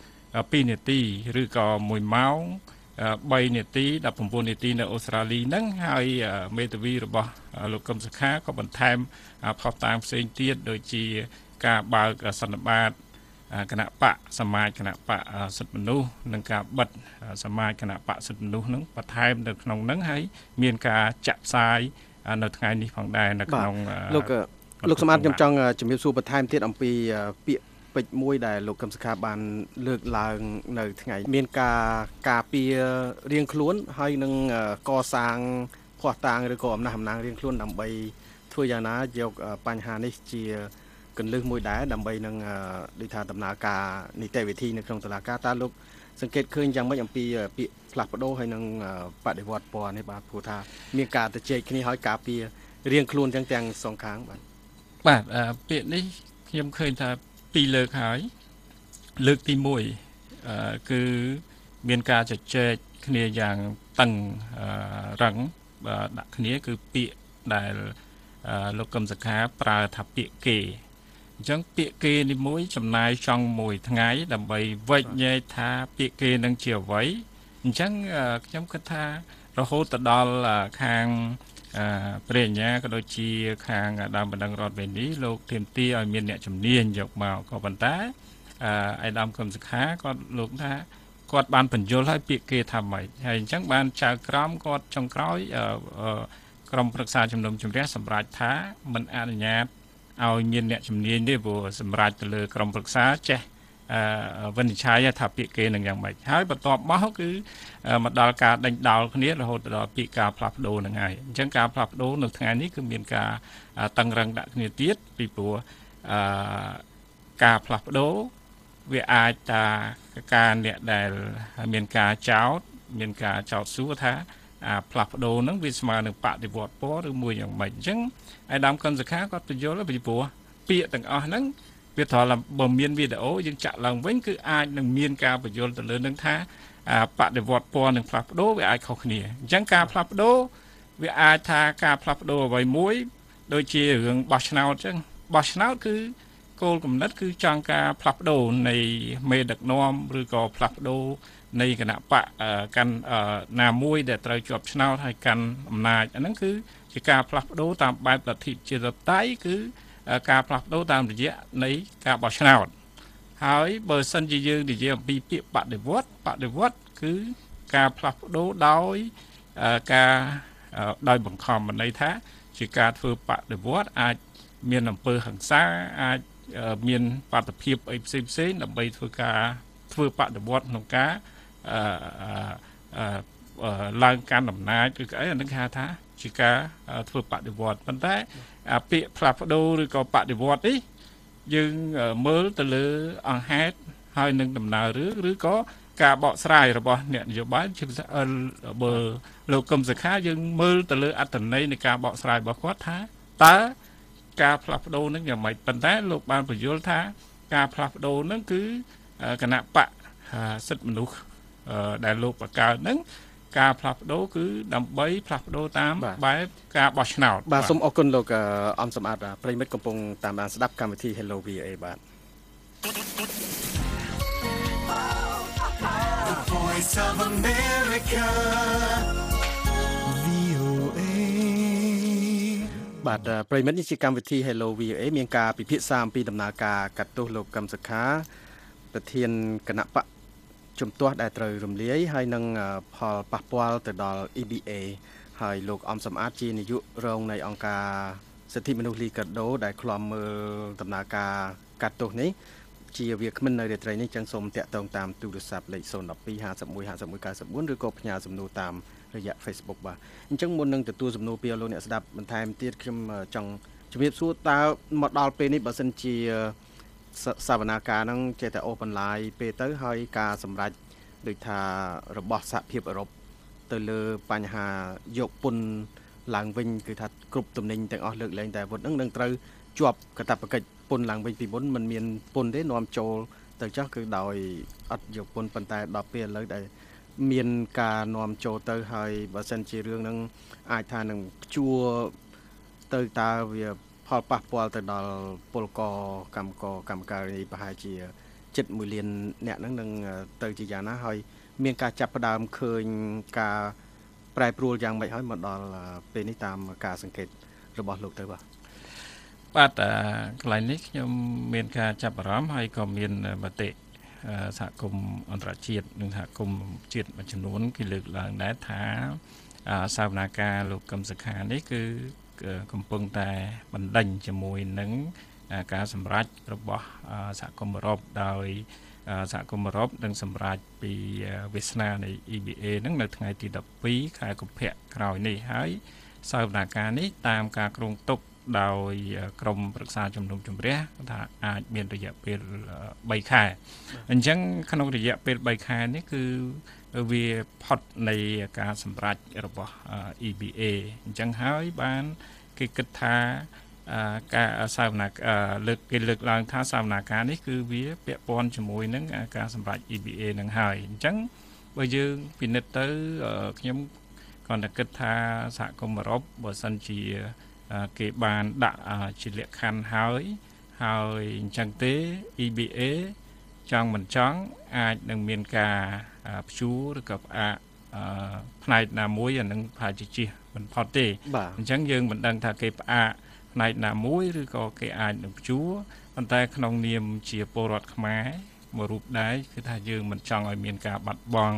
2នាទីឬក៏មួយម៉ោង3នាទី19នាទីនៅអូស្ត្រាលីហ្នឹងហើយមេធាវីរបស់លោកកឹមសុខាក៏បន្ថែមផុសតាងផ្សេងទៀតដូចជាការបើកសន្និបាតគណៈបកសមាជគណៈបកសិទ្ធិមនុស្សនិងការបិទសមាជគណៈបកសិទ្ធិមនុស្សហ្នឹងបន្ថែមនៅក្នុងហ្នឹងហើយមានការចាក់ផ្សាយនៅថ្ងៃនេះផងដែរនៅក្នុងលោកលោកសម្បត្តិខ្ញុំចង់ជំរាបសួរបន្ថែមទៀតអំពីពាក្យពេចន៍មួយដែលលោកកឹមសុខាបានលើកឡើងនៅថ្ងៃមានការការពាររៀងខ្លួនហើយនឹងកសាងភភ័ស្តុតាងឬក៏អំណះអំណាងរៀងខ្លួនដើម្បីធ្វើយ៉ាងណាយកបញ្ហានេះជាកន្លឹះមួយដែរដើម្បីនឹងដូចថាដំណើរការនីតិវិធីនៅក្នុងតុលាការតើលោកសង្កេតឃើញយ៉ាងម៉េចអំពីពាក្យផ្លាស់ប្ដូរហើយនឹងបដិវត្តពណ៌នេះបាទព្រោះថាមានការទៅជែកគ្នាហើយការពាររៀងខ្លួនទាំងទាំងសងខាងបាទបាទពាក្យនេះខ្ញុំឃើញថាពីរលើកហើយលើកទីមួយគឺមានការជជែកគ្នាយ៉ាងតឹងរឹងដាក់គ្នាគឺពាក្យដែលលោកកឹមសុខាប្រើថាពាក្យគេអញ្ចឹងពាក្យគេនេះមួយចំណាយចង់មួយថ្ងៃដើម្បីវិជ្ញែកថាពាក្យគេនឹងជាអ្វីអញ្ចឹងខ្ញុំគិតថារហូតទៅដល់ខាងព្រះអញ្ញាក៏ដូចជាខាងដើមបណ្ដឹងរដ្ឋវេនីលោកទាមទារឲ្យមានអ្នកជំនាញយកមកក៏ប៉ុន្តែឯដើមកឹមសុខាគាត់លោកថាគាត់បានបញ្យល់ឲ្យពាក្យគេថាម៉េចហើយអញ្ចឹងបានចៅក្រមគាត់ចុងក្រោយក្រុមប្រឹក្សាជំនុំជម្រះសម្រាប់ថាមិនអនុញ្ញាតឲ្យមានអ្នកជំនាញទេព្រោះសម្រាប់ទៅលើក្រុមប្រឹក្សាចេះវិនិច្ឆ័យថាពាក្យគេនឹងយ៉ាងម៉េចហើយបន្ទាប់មកគឺមកដល់ការដេញដោលគ្នារហូតដល់ពាក្យការផ្លាស់ប្ដូរនឹងហើយអញ្ចឹងការផ្លាស់ប្ដូរនៅថ្ងៃនេះគឺមានការតឹងរឹងដាក់គ្នាទៀតពីព្រោះការផ្លាស់ប្ដូរវាអាចថាការអ្នកដែលមានការចោទមានការចោទសួរថាផ្លាស់ប្ដូរហ្នឹងវាស្មើនឹងបដិវត្តពណ៌ឬមួយយ៉ាងម៉េចអញ្ចឹងឯដើមកឹមសុខាគាត់បញ្យល់ពីព្រោះពាក្យទាំងអស់ហ្នឹងវាត្រូវបើមានវីដេអូយើងចាក់ឡើងវិញគឺអាចនឹងមានការបញ្យល់ទៅលើនឹងថាបដិវត្តពណ៌និងផ្លាស់ប្ដូរវាអាចខុសគ្នាអញ្ចឹងការផ្លាស់ប្ដូរវាអាចថាការផ្លាស់ប្ដូរអ្វីមួយដូចជារឿងបោះឆ្នោតអញ្ចឹងបោះឆ្នោតគឺគោលគំនិតគឺចង់ការផ្លាស់ប្ដូរនៃមេដឹកនាំឬក៏ផ្លាស់ប្ដូរនៃគណៈបកកាន់ណាមួយដែលត្រូវជាប់ឆ្នោតហើយកាន់អំណាចអាហ្នឹងគឺជាការផ្លាស់ប្ដូរតាមបែបលទ្ធិប្រជាធិបតេយ្យគឺការផ្លាស់ប្ដូរតាមរយៈនៃការបោះឆ្នោតហើយបើសិនជាយើងនិយាយអំពីពាក្យបដិវត្តបដិវត្តគឺការផ្លាស់ប្ដូរដោយការដោយបង្ខំមិនន័យថាជាការធ្វើបដិវត្តអាចមានអំពើហិង្សាអាចមានបាតុភិបអីផ្សេងផ្សេងដើម្បីធ្វើការធ្វើបដិវត្តក្នុងការឡើងកាន់អំណាចឬក៏អីអានឹងគេហៅថាជាការធ្វើបដិវត្តប៉ុន្តែពាក្យផ្លាស់ប្ដូរឬក៏បដិវត្តនេះយើងមើលទៅលើអង្គហេតុហើយនឹងដំណើររឿងឬក៏ការបកស្រាយរបស់អ្នកនយោបាយជាពិសេសបើលោកកឹមសុខាយើងមើលទៅលើអត្ថន័យនៃការបកស្រាយរបស់គាត់ថាតើការផ្លាស់ប្ដូរនឹងយ៉ាងម៉េចប៉ុន្តែលោកបានបញ្យល់ថាការផ្លាស់ប្ដូរនឹងគឺគណៈបកសិទ្ធិមនុស្សដែលលោកបង្កើតនឹងការផ្លាស់ប្ដូរគឺដើម្បីផ្លាស់ប្ដូរតាមបែបការបោះឆ្នោតបាទសូមអរគុណលោកអំសម្បត្តិប្រិមិត្តកំពុងតាមដានស្ដាប់កម្មវិធី Hello វី អូ អេ បាទ The Voice of America វី អូ អេបាទប្រិមិត្តនេះជាកម្មវិធី Hello វី អូ អេ មានការពិភាក្សាអំពីដំណើរការកាត់ទោសលោកកឹមសុខាប្រធានគណៈបកជំទាស់ដែលត្រូវរំលាយហើយនឹងផលប៉ះពាល់ទៅដល់ អ៊ី ប៊ី เอ ហើយលោកអំសំអាតជានាយករងនៃអង្គការសិទ្ធិមនុស្សលីកាដូដែលឃ្លាំមើលដំណើរការកាត់ទោសនេះជាវាគ្មិននៅរាត្រីនេះចឹងសូមតាក់ទងតាមទូរស័ព្ទលេខศูนย์ หนึ่ง สอง ห้า หนึ่ง ห้า หนึ่ง หนึ่ง เก้า ศูนย์ ឬក៏ផ្ញើសំណួរតាមរយៈ Facebook បាទអញ្ចឹងមុននឹងទទួលសំណួរពីលោកអ្នកស្ដាប់បន្ថែមទៀតខ្ញុំចង់ជំរាបសួរតើមកដល់ពេលនេះបើសិនជាសវនាការហ្នឹងចេះតែ open line ពេលទៅហើយការសម្រេចដូចថារបស់សហភាពអឺរ៉ុបទៅលើបញ្ហាយកពន្ធឡើងវិញគឺថាគ្រប់ទំនិញទាំងអស់លើកលែងតែអាវុធហ្នឹងនឹងត្រូវជាប់កាតព្វកិច្ចពន្ធឡើងវិញពីមុនมันមានពន្ធទេនាំចូលទៅចោះគឺដោយអត់យកពន្ធប៉ុន្តែដល់ពេលឥឡូវដែលមានការនាំចូលទៅហើយបើសិនជារឿងហ្នឹងអាចថានឹងជួទៅតើវាផលប៉ះពាល់ទៅដល់ពលករកម្មករកម្មការីប្រហែលជាជិតមួយលានអ្នកហ្នឹងនឹងទៅជាយ៉ាងណាហើយមានការចាប់ផ្ដើមឃើញការប្រែប្រួលយ៉ាងម៉េចហើយមកដល់ពេលនេះតាមការសង្កេតរបស់លោកទៅបាទបាទកន្លែងនេះខ្ញុំមានការចាប់អារម្មណ៍ហើយក៏មានមតិសហគមន៍អន្តរជាតិនិងសហគមន៍ជាតិមួយចំនួនគេលើកឡើងដែរថាសវនាការលោកកឹមសុខានេះគឺកំពុងតែបណ្ដេញជាមួយនឹងការសម្រេចរបស់សហគមន៍អឺរ៉ុបដោយសហគមន៍អឺរ៉ុបនឹងសម្រេចពីវាសនានៃ E B A ហ្នឹងនៅថ្ងៃទីដប់ពីរខែកុម្ភៈក្រោយនេះហើយសវនកម្មនេះតាមការគ្រោងទុកដោយក្រមប្រឹក្សាជំនុំជម្រះថាអាចមានរយៈពេលបីខែអញ្ចឹងក្នុងរយៈពេលបីខែនេះគឺវាផុតនៃការសម្រេចរបស់ E B A អញ្ចឹងហើយបានគេគិតថាការសវនាលើកគេលើកឡើងថាសវនាការនេះគឺវាពាក់ព័ន្ធជាមួយនឹងការសម្រេច E B A នឹងហើយអញ្ចឹងបើយើងពិនិត្យទៅខ្ញុំគាត់តែគិតថាសហគមន៍អឺរ៉ុបបើសិនជាគេបានដាក់ជាលក្ខខណ្ឌហើយហើយអញ្ចឹងទេ E B A ចង់មិនចង់អាចនឹងមានការព្យួរឬក៏ផ្អាកផ្នែកណាមួយអានឹងប្រហែលជាជិះមិនផុតទេអញ្ចឹងយើងមិនដឹងថាគេផ្អាកផ្នែកណាមួយឬក៏គេអាចនឹងព្យួរប៉ុន្តែក្នុងនាមជាពលរដ្ឋខ្មែរមួយរូបដែរគឺថាយើងមិនចង់ឲ្យមានការបាត់បង់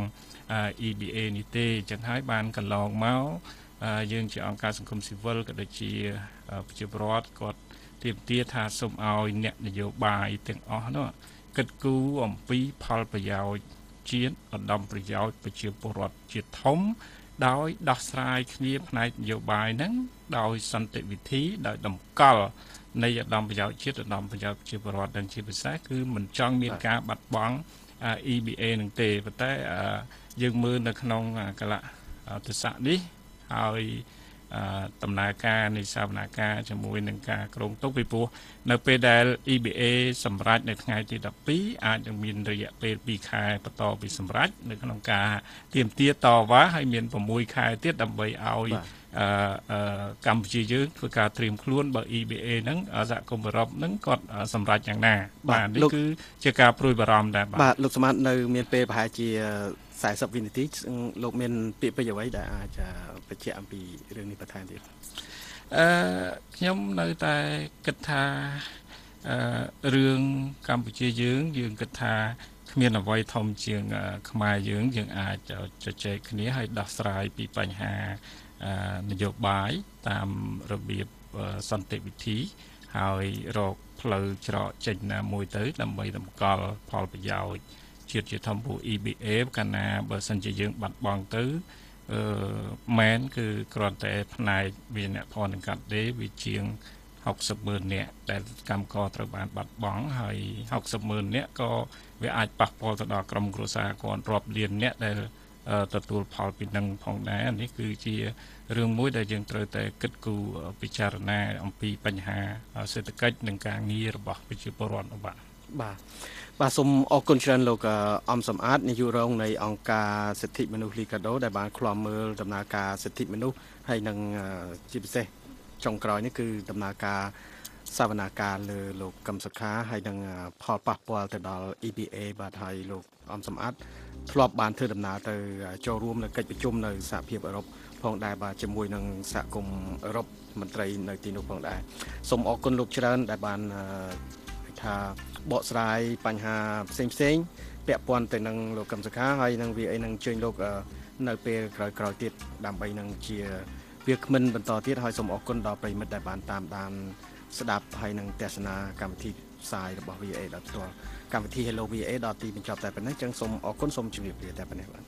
E B A នេះទេអញ្ចឹងហើយបានកន្លងមកយើងជាអង្គការសង្គមស៊ីវិលក៏ដូចជាប្រជាពលរដ្ឋគាត់ទាមទារថាសូមឲ្យអ្នកនយោបាយទាំងអស់នោះគិតគូរអំពីផលប្រយោជន៍ជាតិឧត្តមប្រយោជន៍ប្រជាពលរដ្ឋជាធំដោយដោះស្រាយគ្នាផ្នែកនយោបាយហ្នឹងដោយសន្តិវិធីដោយតម្កល់នៃឧត្តមប្រយោជន៍ជាតិឧត្តមប្រយោជន៍ប្រជាពលរដ្ឋទាំងជាពិសេសគឺមិនចង់មានការបាត់បង់ E B A នឹងទេប៉ុន្តែយើងមើលនៅក្នុងកលៈទេសៈនេះហើយដំណើរការនៃសវនកម្មជាមួយនឹងការគ្រោងទុកពីព្រោះនៅពេលដែល E B A សម្រេចនៅថ្ងៃទីដប់ពីរអាចនឹងមានរយៈពេលពីរខែបន្តពីសម្រេចនៅក្នុងការទាមទារតវ៉ាហើយមានប្រាំមួយខែទៀតដើម្បីឲ្យកម្ពុជាយើងធ្វើការត្រៀមខ្លួនបើ E B A ហ្នឹងសហគមន៍អឺរ៉ុបហ្នឹងគាត់សម្រេចយ៉ាងណាបាទនេះគឺជាការព្រួយបារម្ភដែរបាទលោកសមត្ថនៅមានពេលប្រហែលជាสี่สิบវិនាទីលោកមានពាក្យពេចន៍អ្វីដែលអាចបញ្ជាក់អំពីរឿងនេះបន្ថែមទៀតអឺខ្ញុំនៅតែគិតថាអឺរឿងកម្ពុជាយើងយើងគិតថាគ្មានអ្វីធំជាងខ្មែរយើងយើងអាចជជែកគ្នាហើយដោះស្រាយពីបញ្ហានយោបាយតាមរបៀបសន្តិវិធីហើយរកផ្លូវច្រកចេញណាមួយទៅដើម្បីតម្កល់ផលប្រយោជន៍ជាតិជាធំពូ E B A កាលណាបើសិនជាយើងបាត់បង់ទៅអឺមែនគឺគ្រាន់តែផ្នែកវាអ្នកផលនឹងកាត់ទេវាជាងหกสิบម៉ឺននាក់ដែលកម្មករត្រូវបានបាត់បង់ហើយหกสิบម៉ឺននាក់ក៏វាអាចប៉ះពាល់ទៅដល់ក្រុមគ្រួសារគាត់រាប់លាននាក់ដែលទទួលផលពីនឹងផងដែរនេះគឺជារឿងមួយដែលយើងត្រូវតែគិតគូរពិចារណាអំពីបញ្ហាសេដ្ឋកិច្ចនិងការងាររបស់ប្រជាពលរដ្ឋបាទបាទបាទសូមអរគុណច្រើនលោកអំសំអាតនាយករងនៃអង្គការសិទ្ធិមនុស្សលីកាដូដែលបានឃ្លាំមើលដំណើរការសិទ្ធិមនុស្សហើយនឹងជាពិសេសចុងក្រោយនេះគឺដំណើរការសវនកម្មលើលោកកឹមសុខាហើយនឹងផលប៉ះពាល់ទៅដល់ E B A បាទហើយលោកអំសំអាតធ្លាប់បានធ្វើដំណើរទៅចូលរួមនៅកិច្ចប្រជុំនៅសហភាពអឺរ៉ុបផងដែរបាទជាមួយនឹងសហគមន៍អឺរ៉ុបមន្ត្រីនៅទីនោះផងដែរសូមអរគុណលោកច្រើនដែលបានថាបកស្រាយបញ្ហាផ្សេងផ្សេងពាក់ព័ន្ធទៅនឹងលោកកឹមសុខាហើយនឹងវាអីនឹងជើញលោកនៅពេលក្រោយៗទៀតដើម្បីនឹងជាវាគ្មិនបន្តទៀតហើយសូមអរគុណដល់ប្រិមិត្តដែលបានតាមដានស្ដាប់ហើយនឹងទស្សនាកម្មវិធីផ្សាយរបស់ V A ដល់ផ្ទាល់កម្មវិធី Hello វី เอ ដល់ទីបញ្ចប់តែប៉ុណ្ណេះចឹងសូមអរគុណសូមជម្រាបលាតែប៉ុណ្ណេះបាទ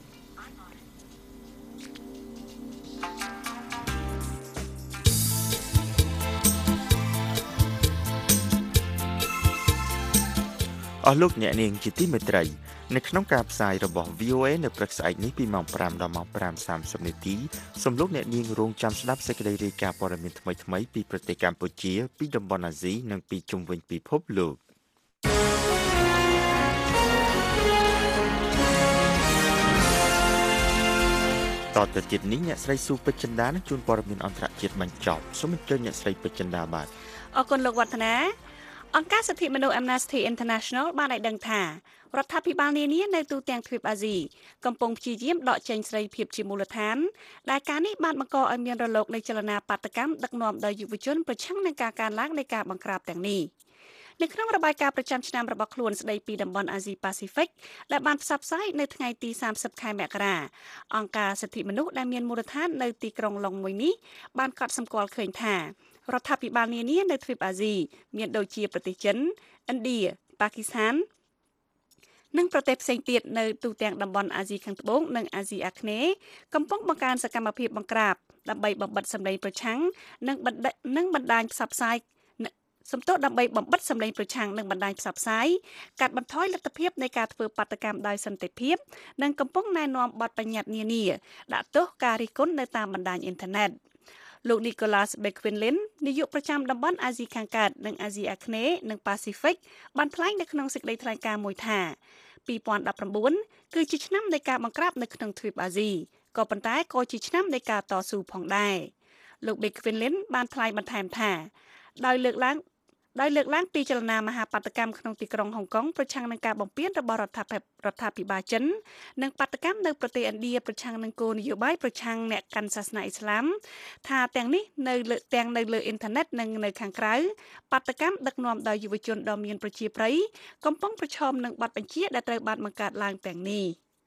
អស់លោកអ្នកនាងជាទីមេត្រីនៅក្នុងការផ្សាយរបស់ V O A នៅព្រឹកស្អែកនេះពីម៉ោងfiveដល់ម៉ោងfiveសាមសិបនាទីសូមលោកអ្នកនាងរងចាំស្ដាប់សេចក្តីរាយការណ៍ព័ត៌មានថ្មីៗពីប្រទេសកម្ពុជាពីតំបន់អាស៊ីនិងពីជុំវិញពិភពលោកតទៅទៀតនេះអ្នកស្រីស៊ូពេជ្រចិន្តានឹងជួនព័ត៌មានអន្តរជាតិបញ្ចប់សូមអញ្ជើញអ្នកស្រីពេជ្រចិន្តាបាទអរគុណលោកវឌ្ឍនាអង្គការសិទ្ធិមនុស្ស Amnesty International បានឲ្យដឹងថារដ្ឋាភិបាលនានានៅទូទាំងទ្វីបអាស៊ីកំពុងព្យាយាមដកចេញសេរីភាពជាមូលដ្ឋានដែលការនេះបានបង្កឲ្យមានរលកនៃចលនាបាតកម្មដឹកនាំដោយយុវជនប្រឆាំងនឹងការកើនឡើងនៃការបង្ក្រាបទាំងនេះនៅក្នុងរបាយការណ៍ប្រចាំឆ្នាំរបស់ខ្លួនស្ដីពីតំបន់អាស៊ីប៉ាស៊ីហ្វិកដែលបានផ្សព្វផ្សាយនៅថ្ងៃទីសាមសិបខែមករាអង្គការសិទ្ធិមនុស្សដែលមានមូលដ្ឋាននៅទីក្រុងឡុងមួយនេះបានកត់សម្គាល់ឃើញថារដ្ឋាភិបាលនានានៅទ្វីបអាស៊ីមានដូចជាប្រទេសចិនឥណ្ឌាប៉ាគីស្ថាននិងប្រទេសផ្សេងទៀតនៅទូទាំងតំបន់អាស៊ីខាងត្បូងនិងអាស៊ីអាគ្នេយ៍កំពុងបង្កើនសកម្មភាពបង្ក្រាបដើម្បីបំបិតសម្លេងប្រឆាំងនិងបណ្ដានិងបណ្ដាញផ្សព្វផ្សាយសំទោសដើម្បីបំបិតសម្លេងប្រឆាំងនិងបណ្ដាញផ្សព្វផ្សាយកាត់បន្ថយលទ្ធភាពនៃការធ្វើបាតកម្មដោយសន្តិភាពនិងកំពុងណែនាំបទបញ្ញត្តិនានាដាក់ទោសការរិះគន់នៅតាមបណ្ដាញអ៊ីនធឺណិតលោក Nicholas Bequelin នាយកប្រចាំតំបន់អាស៊ីខាងកើតនិងអាស៊ីអាគ្នេយ៍និងប៉ាស៊ីហ្វិកបានថ្លែងនៅក្នុងសេចក្តីថ្លែងការណ៍មួយថាពីរពាន់ដប់ប្រាំបួនគឺជាឆ្នាំនៃការបង្ក្រាបនៅក្នុងទ្វីបអាស៊ីក៏ប៉ុន្តែក៏ជាឆ្នាំនៃការតស៊ូផងដែរលោក Bequelin បានថ្លែងបន្ថែមថាដោយលើកឡើងដោយលើកឡើងពីចលនាមហាបាតកម្មក្នុងទីក្រុងហុងកុងប្រឆាំងនឹងការបំពានរបស់រដ្ឋាភិបាលរដ្ឋាភិបាលចិននិងបាតកម្មនៅប្រទេសឥណ្ឌាប្រឆាំងនឹងគោលនយោបាយប្រឆាំងអ្នកកាន់សាសនាអ៊ីស្លាមថាទាំងនេះនៅលើទាំងនៅលើអ៊ីនធឺណិតនិងនៅខាងក្រៅបាតកម្មដឹកនាំដោយយុវជនដ៏មានប្រជាប្រិយកំពុងប្រឈមនឹងបទបញ្ជាដែលត្រូវបានបង្កើតឡើងទាំងនេះ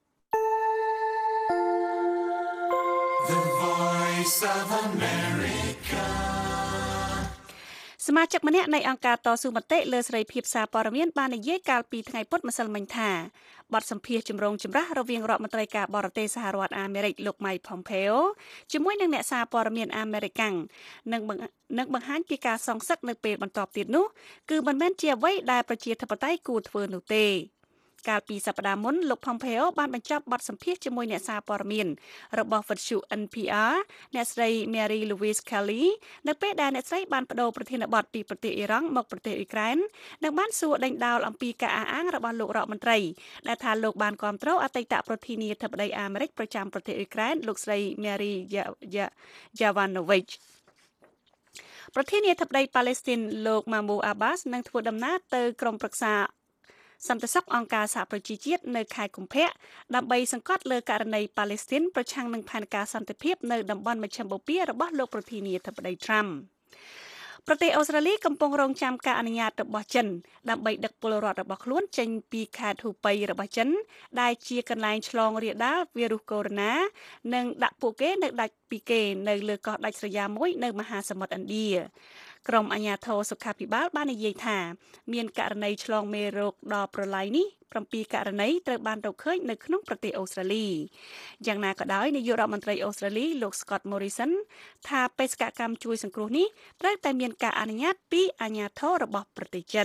The Voice of Americaសមាជិកម្នាក់នៃអង្គការតស៊ូមតិលើសេរីភាពសារព័ត៌មានបាននិយាយកាលពីថ្ងៃពុធម្សិលមិញថាបទសម្ភាសន៍ចម្រូងចម្រាសរវាងរដ្ឋមន្ត្រីការបរទេសសហរដ្ឋអាមេរិកលោក Mike Pompeo ជាមួយនឹងអ្នកសារព័ត៌មានអាមេរិកាំងនឹងនឹងបង្ហាញពីការសងសឹកនៅពេលបន្ទាប់ទៀតនោះគឺមិនមែនជាអ្វីដែលប្រជាធិបតេយ្យគួរធ្វើនោះទេកាលពីសប្តាហ៍មុនលោក Pompeo បានបញ្ចប់បទសម្ភាសន៍ជាមួយអ្នកសារព័ត៌មានរបស់វិទ្យុ N P R អ្នកស្រី Mary Louise Kelly នៅពេលដែលអ្នកស្រីបានបដូរប្រធានបទពីប្រទេសអ៊ីរ៉ង់មកប្រទេសអ៊ុយក្រែននិងបានសួរដេញដោលអំពីការអះអាងរបស់លោករដ្ឋមន្ត្រីដែលថាលោកបានគាំទ្រអតីតប្រធានាធិបតីអាមេរិកប្រចាំប្រទេសអ៊ុយក្រែនលោកស្រី Mary Yovanovitch ប្រធានាធិបតីប៉ាឡេស្ទីនលោក Mahmoud Abbas នឹងធ្វើដំណើរទៅក្រុមប្រឹក្សាសន្តិសុខអង្គការសហប្រជាជាតិនៅខែកុម្ភៈដើម្បីសង្កត់លើករណីប៉ាឡេស្ទីនប្រឆាំងនឹងផែនការសន្តិភាពនៅតំបន់មជ្ឈិមបូព៌ារបស់លោកប្រធានាធិបតី Trump ប្រទេសអូស្ត្រាលីកំពុងរងចាំការអនុញ្ញាតរបស់ចិនដើម្បីដឹកពលរដ្ឋរបស់ខ្លួនចេញពីខេត្តហ៊ូប៉ៃរបស់ចិនដែលជាកន្លែងឆ្លងរាលដាលវីរុសកូវីដ -និងដាក់ពួកគេនៅដាច់ពីគេនៅលើកោះដាច់ស្រយាលមួយនៅមហាសមុទ្រឥណ្ឌាក្រុមអាជ្ញាធរសុខាភិបាលបាននិយាយថាមានករណីឆ្លងមេរោគដ៏ប្រឡាយនេះ7ករណីត្រូវបានរកឃើញនៅក្នុងប្រទេសអូស្ត្រាលីយ៉ាងណាក៏ដោយនាយករដ្ឋមន្ត្រីអូស្ត្រាលីលោក Scott Morrison ថាបេសកកម្មជួយសង្គ្រោះនេះត្រូវតែមានការអនុញ្ញាតពីអាជ្ញាធររបស់ប្រទេសចិន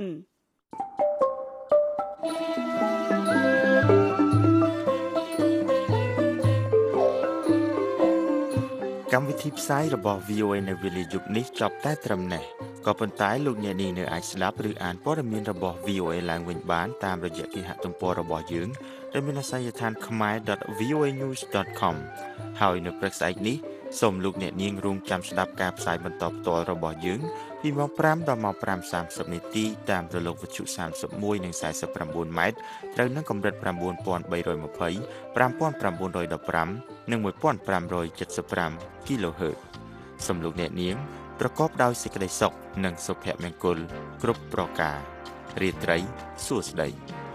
កម្មវិធីផ្សាយរបស់ V O A នៅវេលាយប់នេះចប់តែត្រឹមនេះក៏ប៉ុន្តែលោកអ្នកនាងនៅអាចស្ដាប់ឬអានព័ត៌មានរបស់ V O A ឡើងវិញបានតាមរយៈគេហទំព័ររបស់យើងដែលមានអាសយដ្ឋាន khmae dot voanews dot com ហើយនៅព្រឹកស្អែកនេះសូមលោកអ្នកនាងរងចាំស្ដាប់ការផ្សាយបន្តផ្ទាល់របស់យើងពីម៉ោង5ដល់ម៉ោង5:សាមសិបនាទីតាមរលកវិទ្យុសាមសិបមួយនិងសាយសិបប្រាំបួនម៉ែត្រត្រូវនឹងកម្រិត9320 5915និង1575 kHz សូមលោកអ្នកនាងប្រកបដោយសេចក្តីសុខនិងសុភមង្គលគ្រប់ប្រការរាត្រីសួស្តី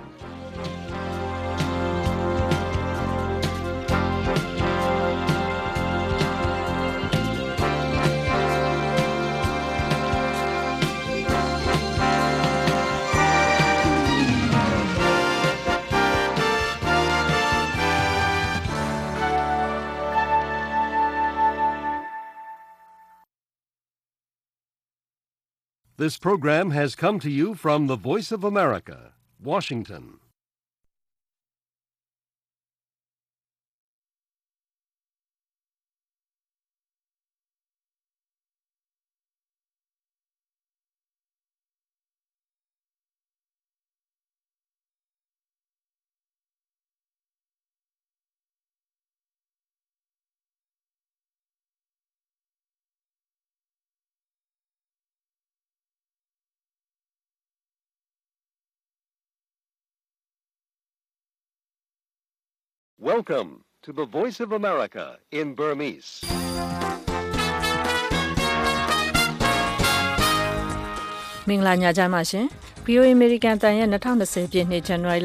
This program has come to you from the Voice of America, Washington. Welcome to the Voice of America in Burmese. မင်္ဂလာညချမ်းပါရှင် V O A American တန်ရဲ့twenty twentyပြည့်နှစ် January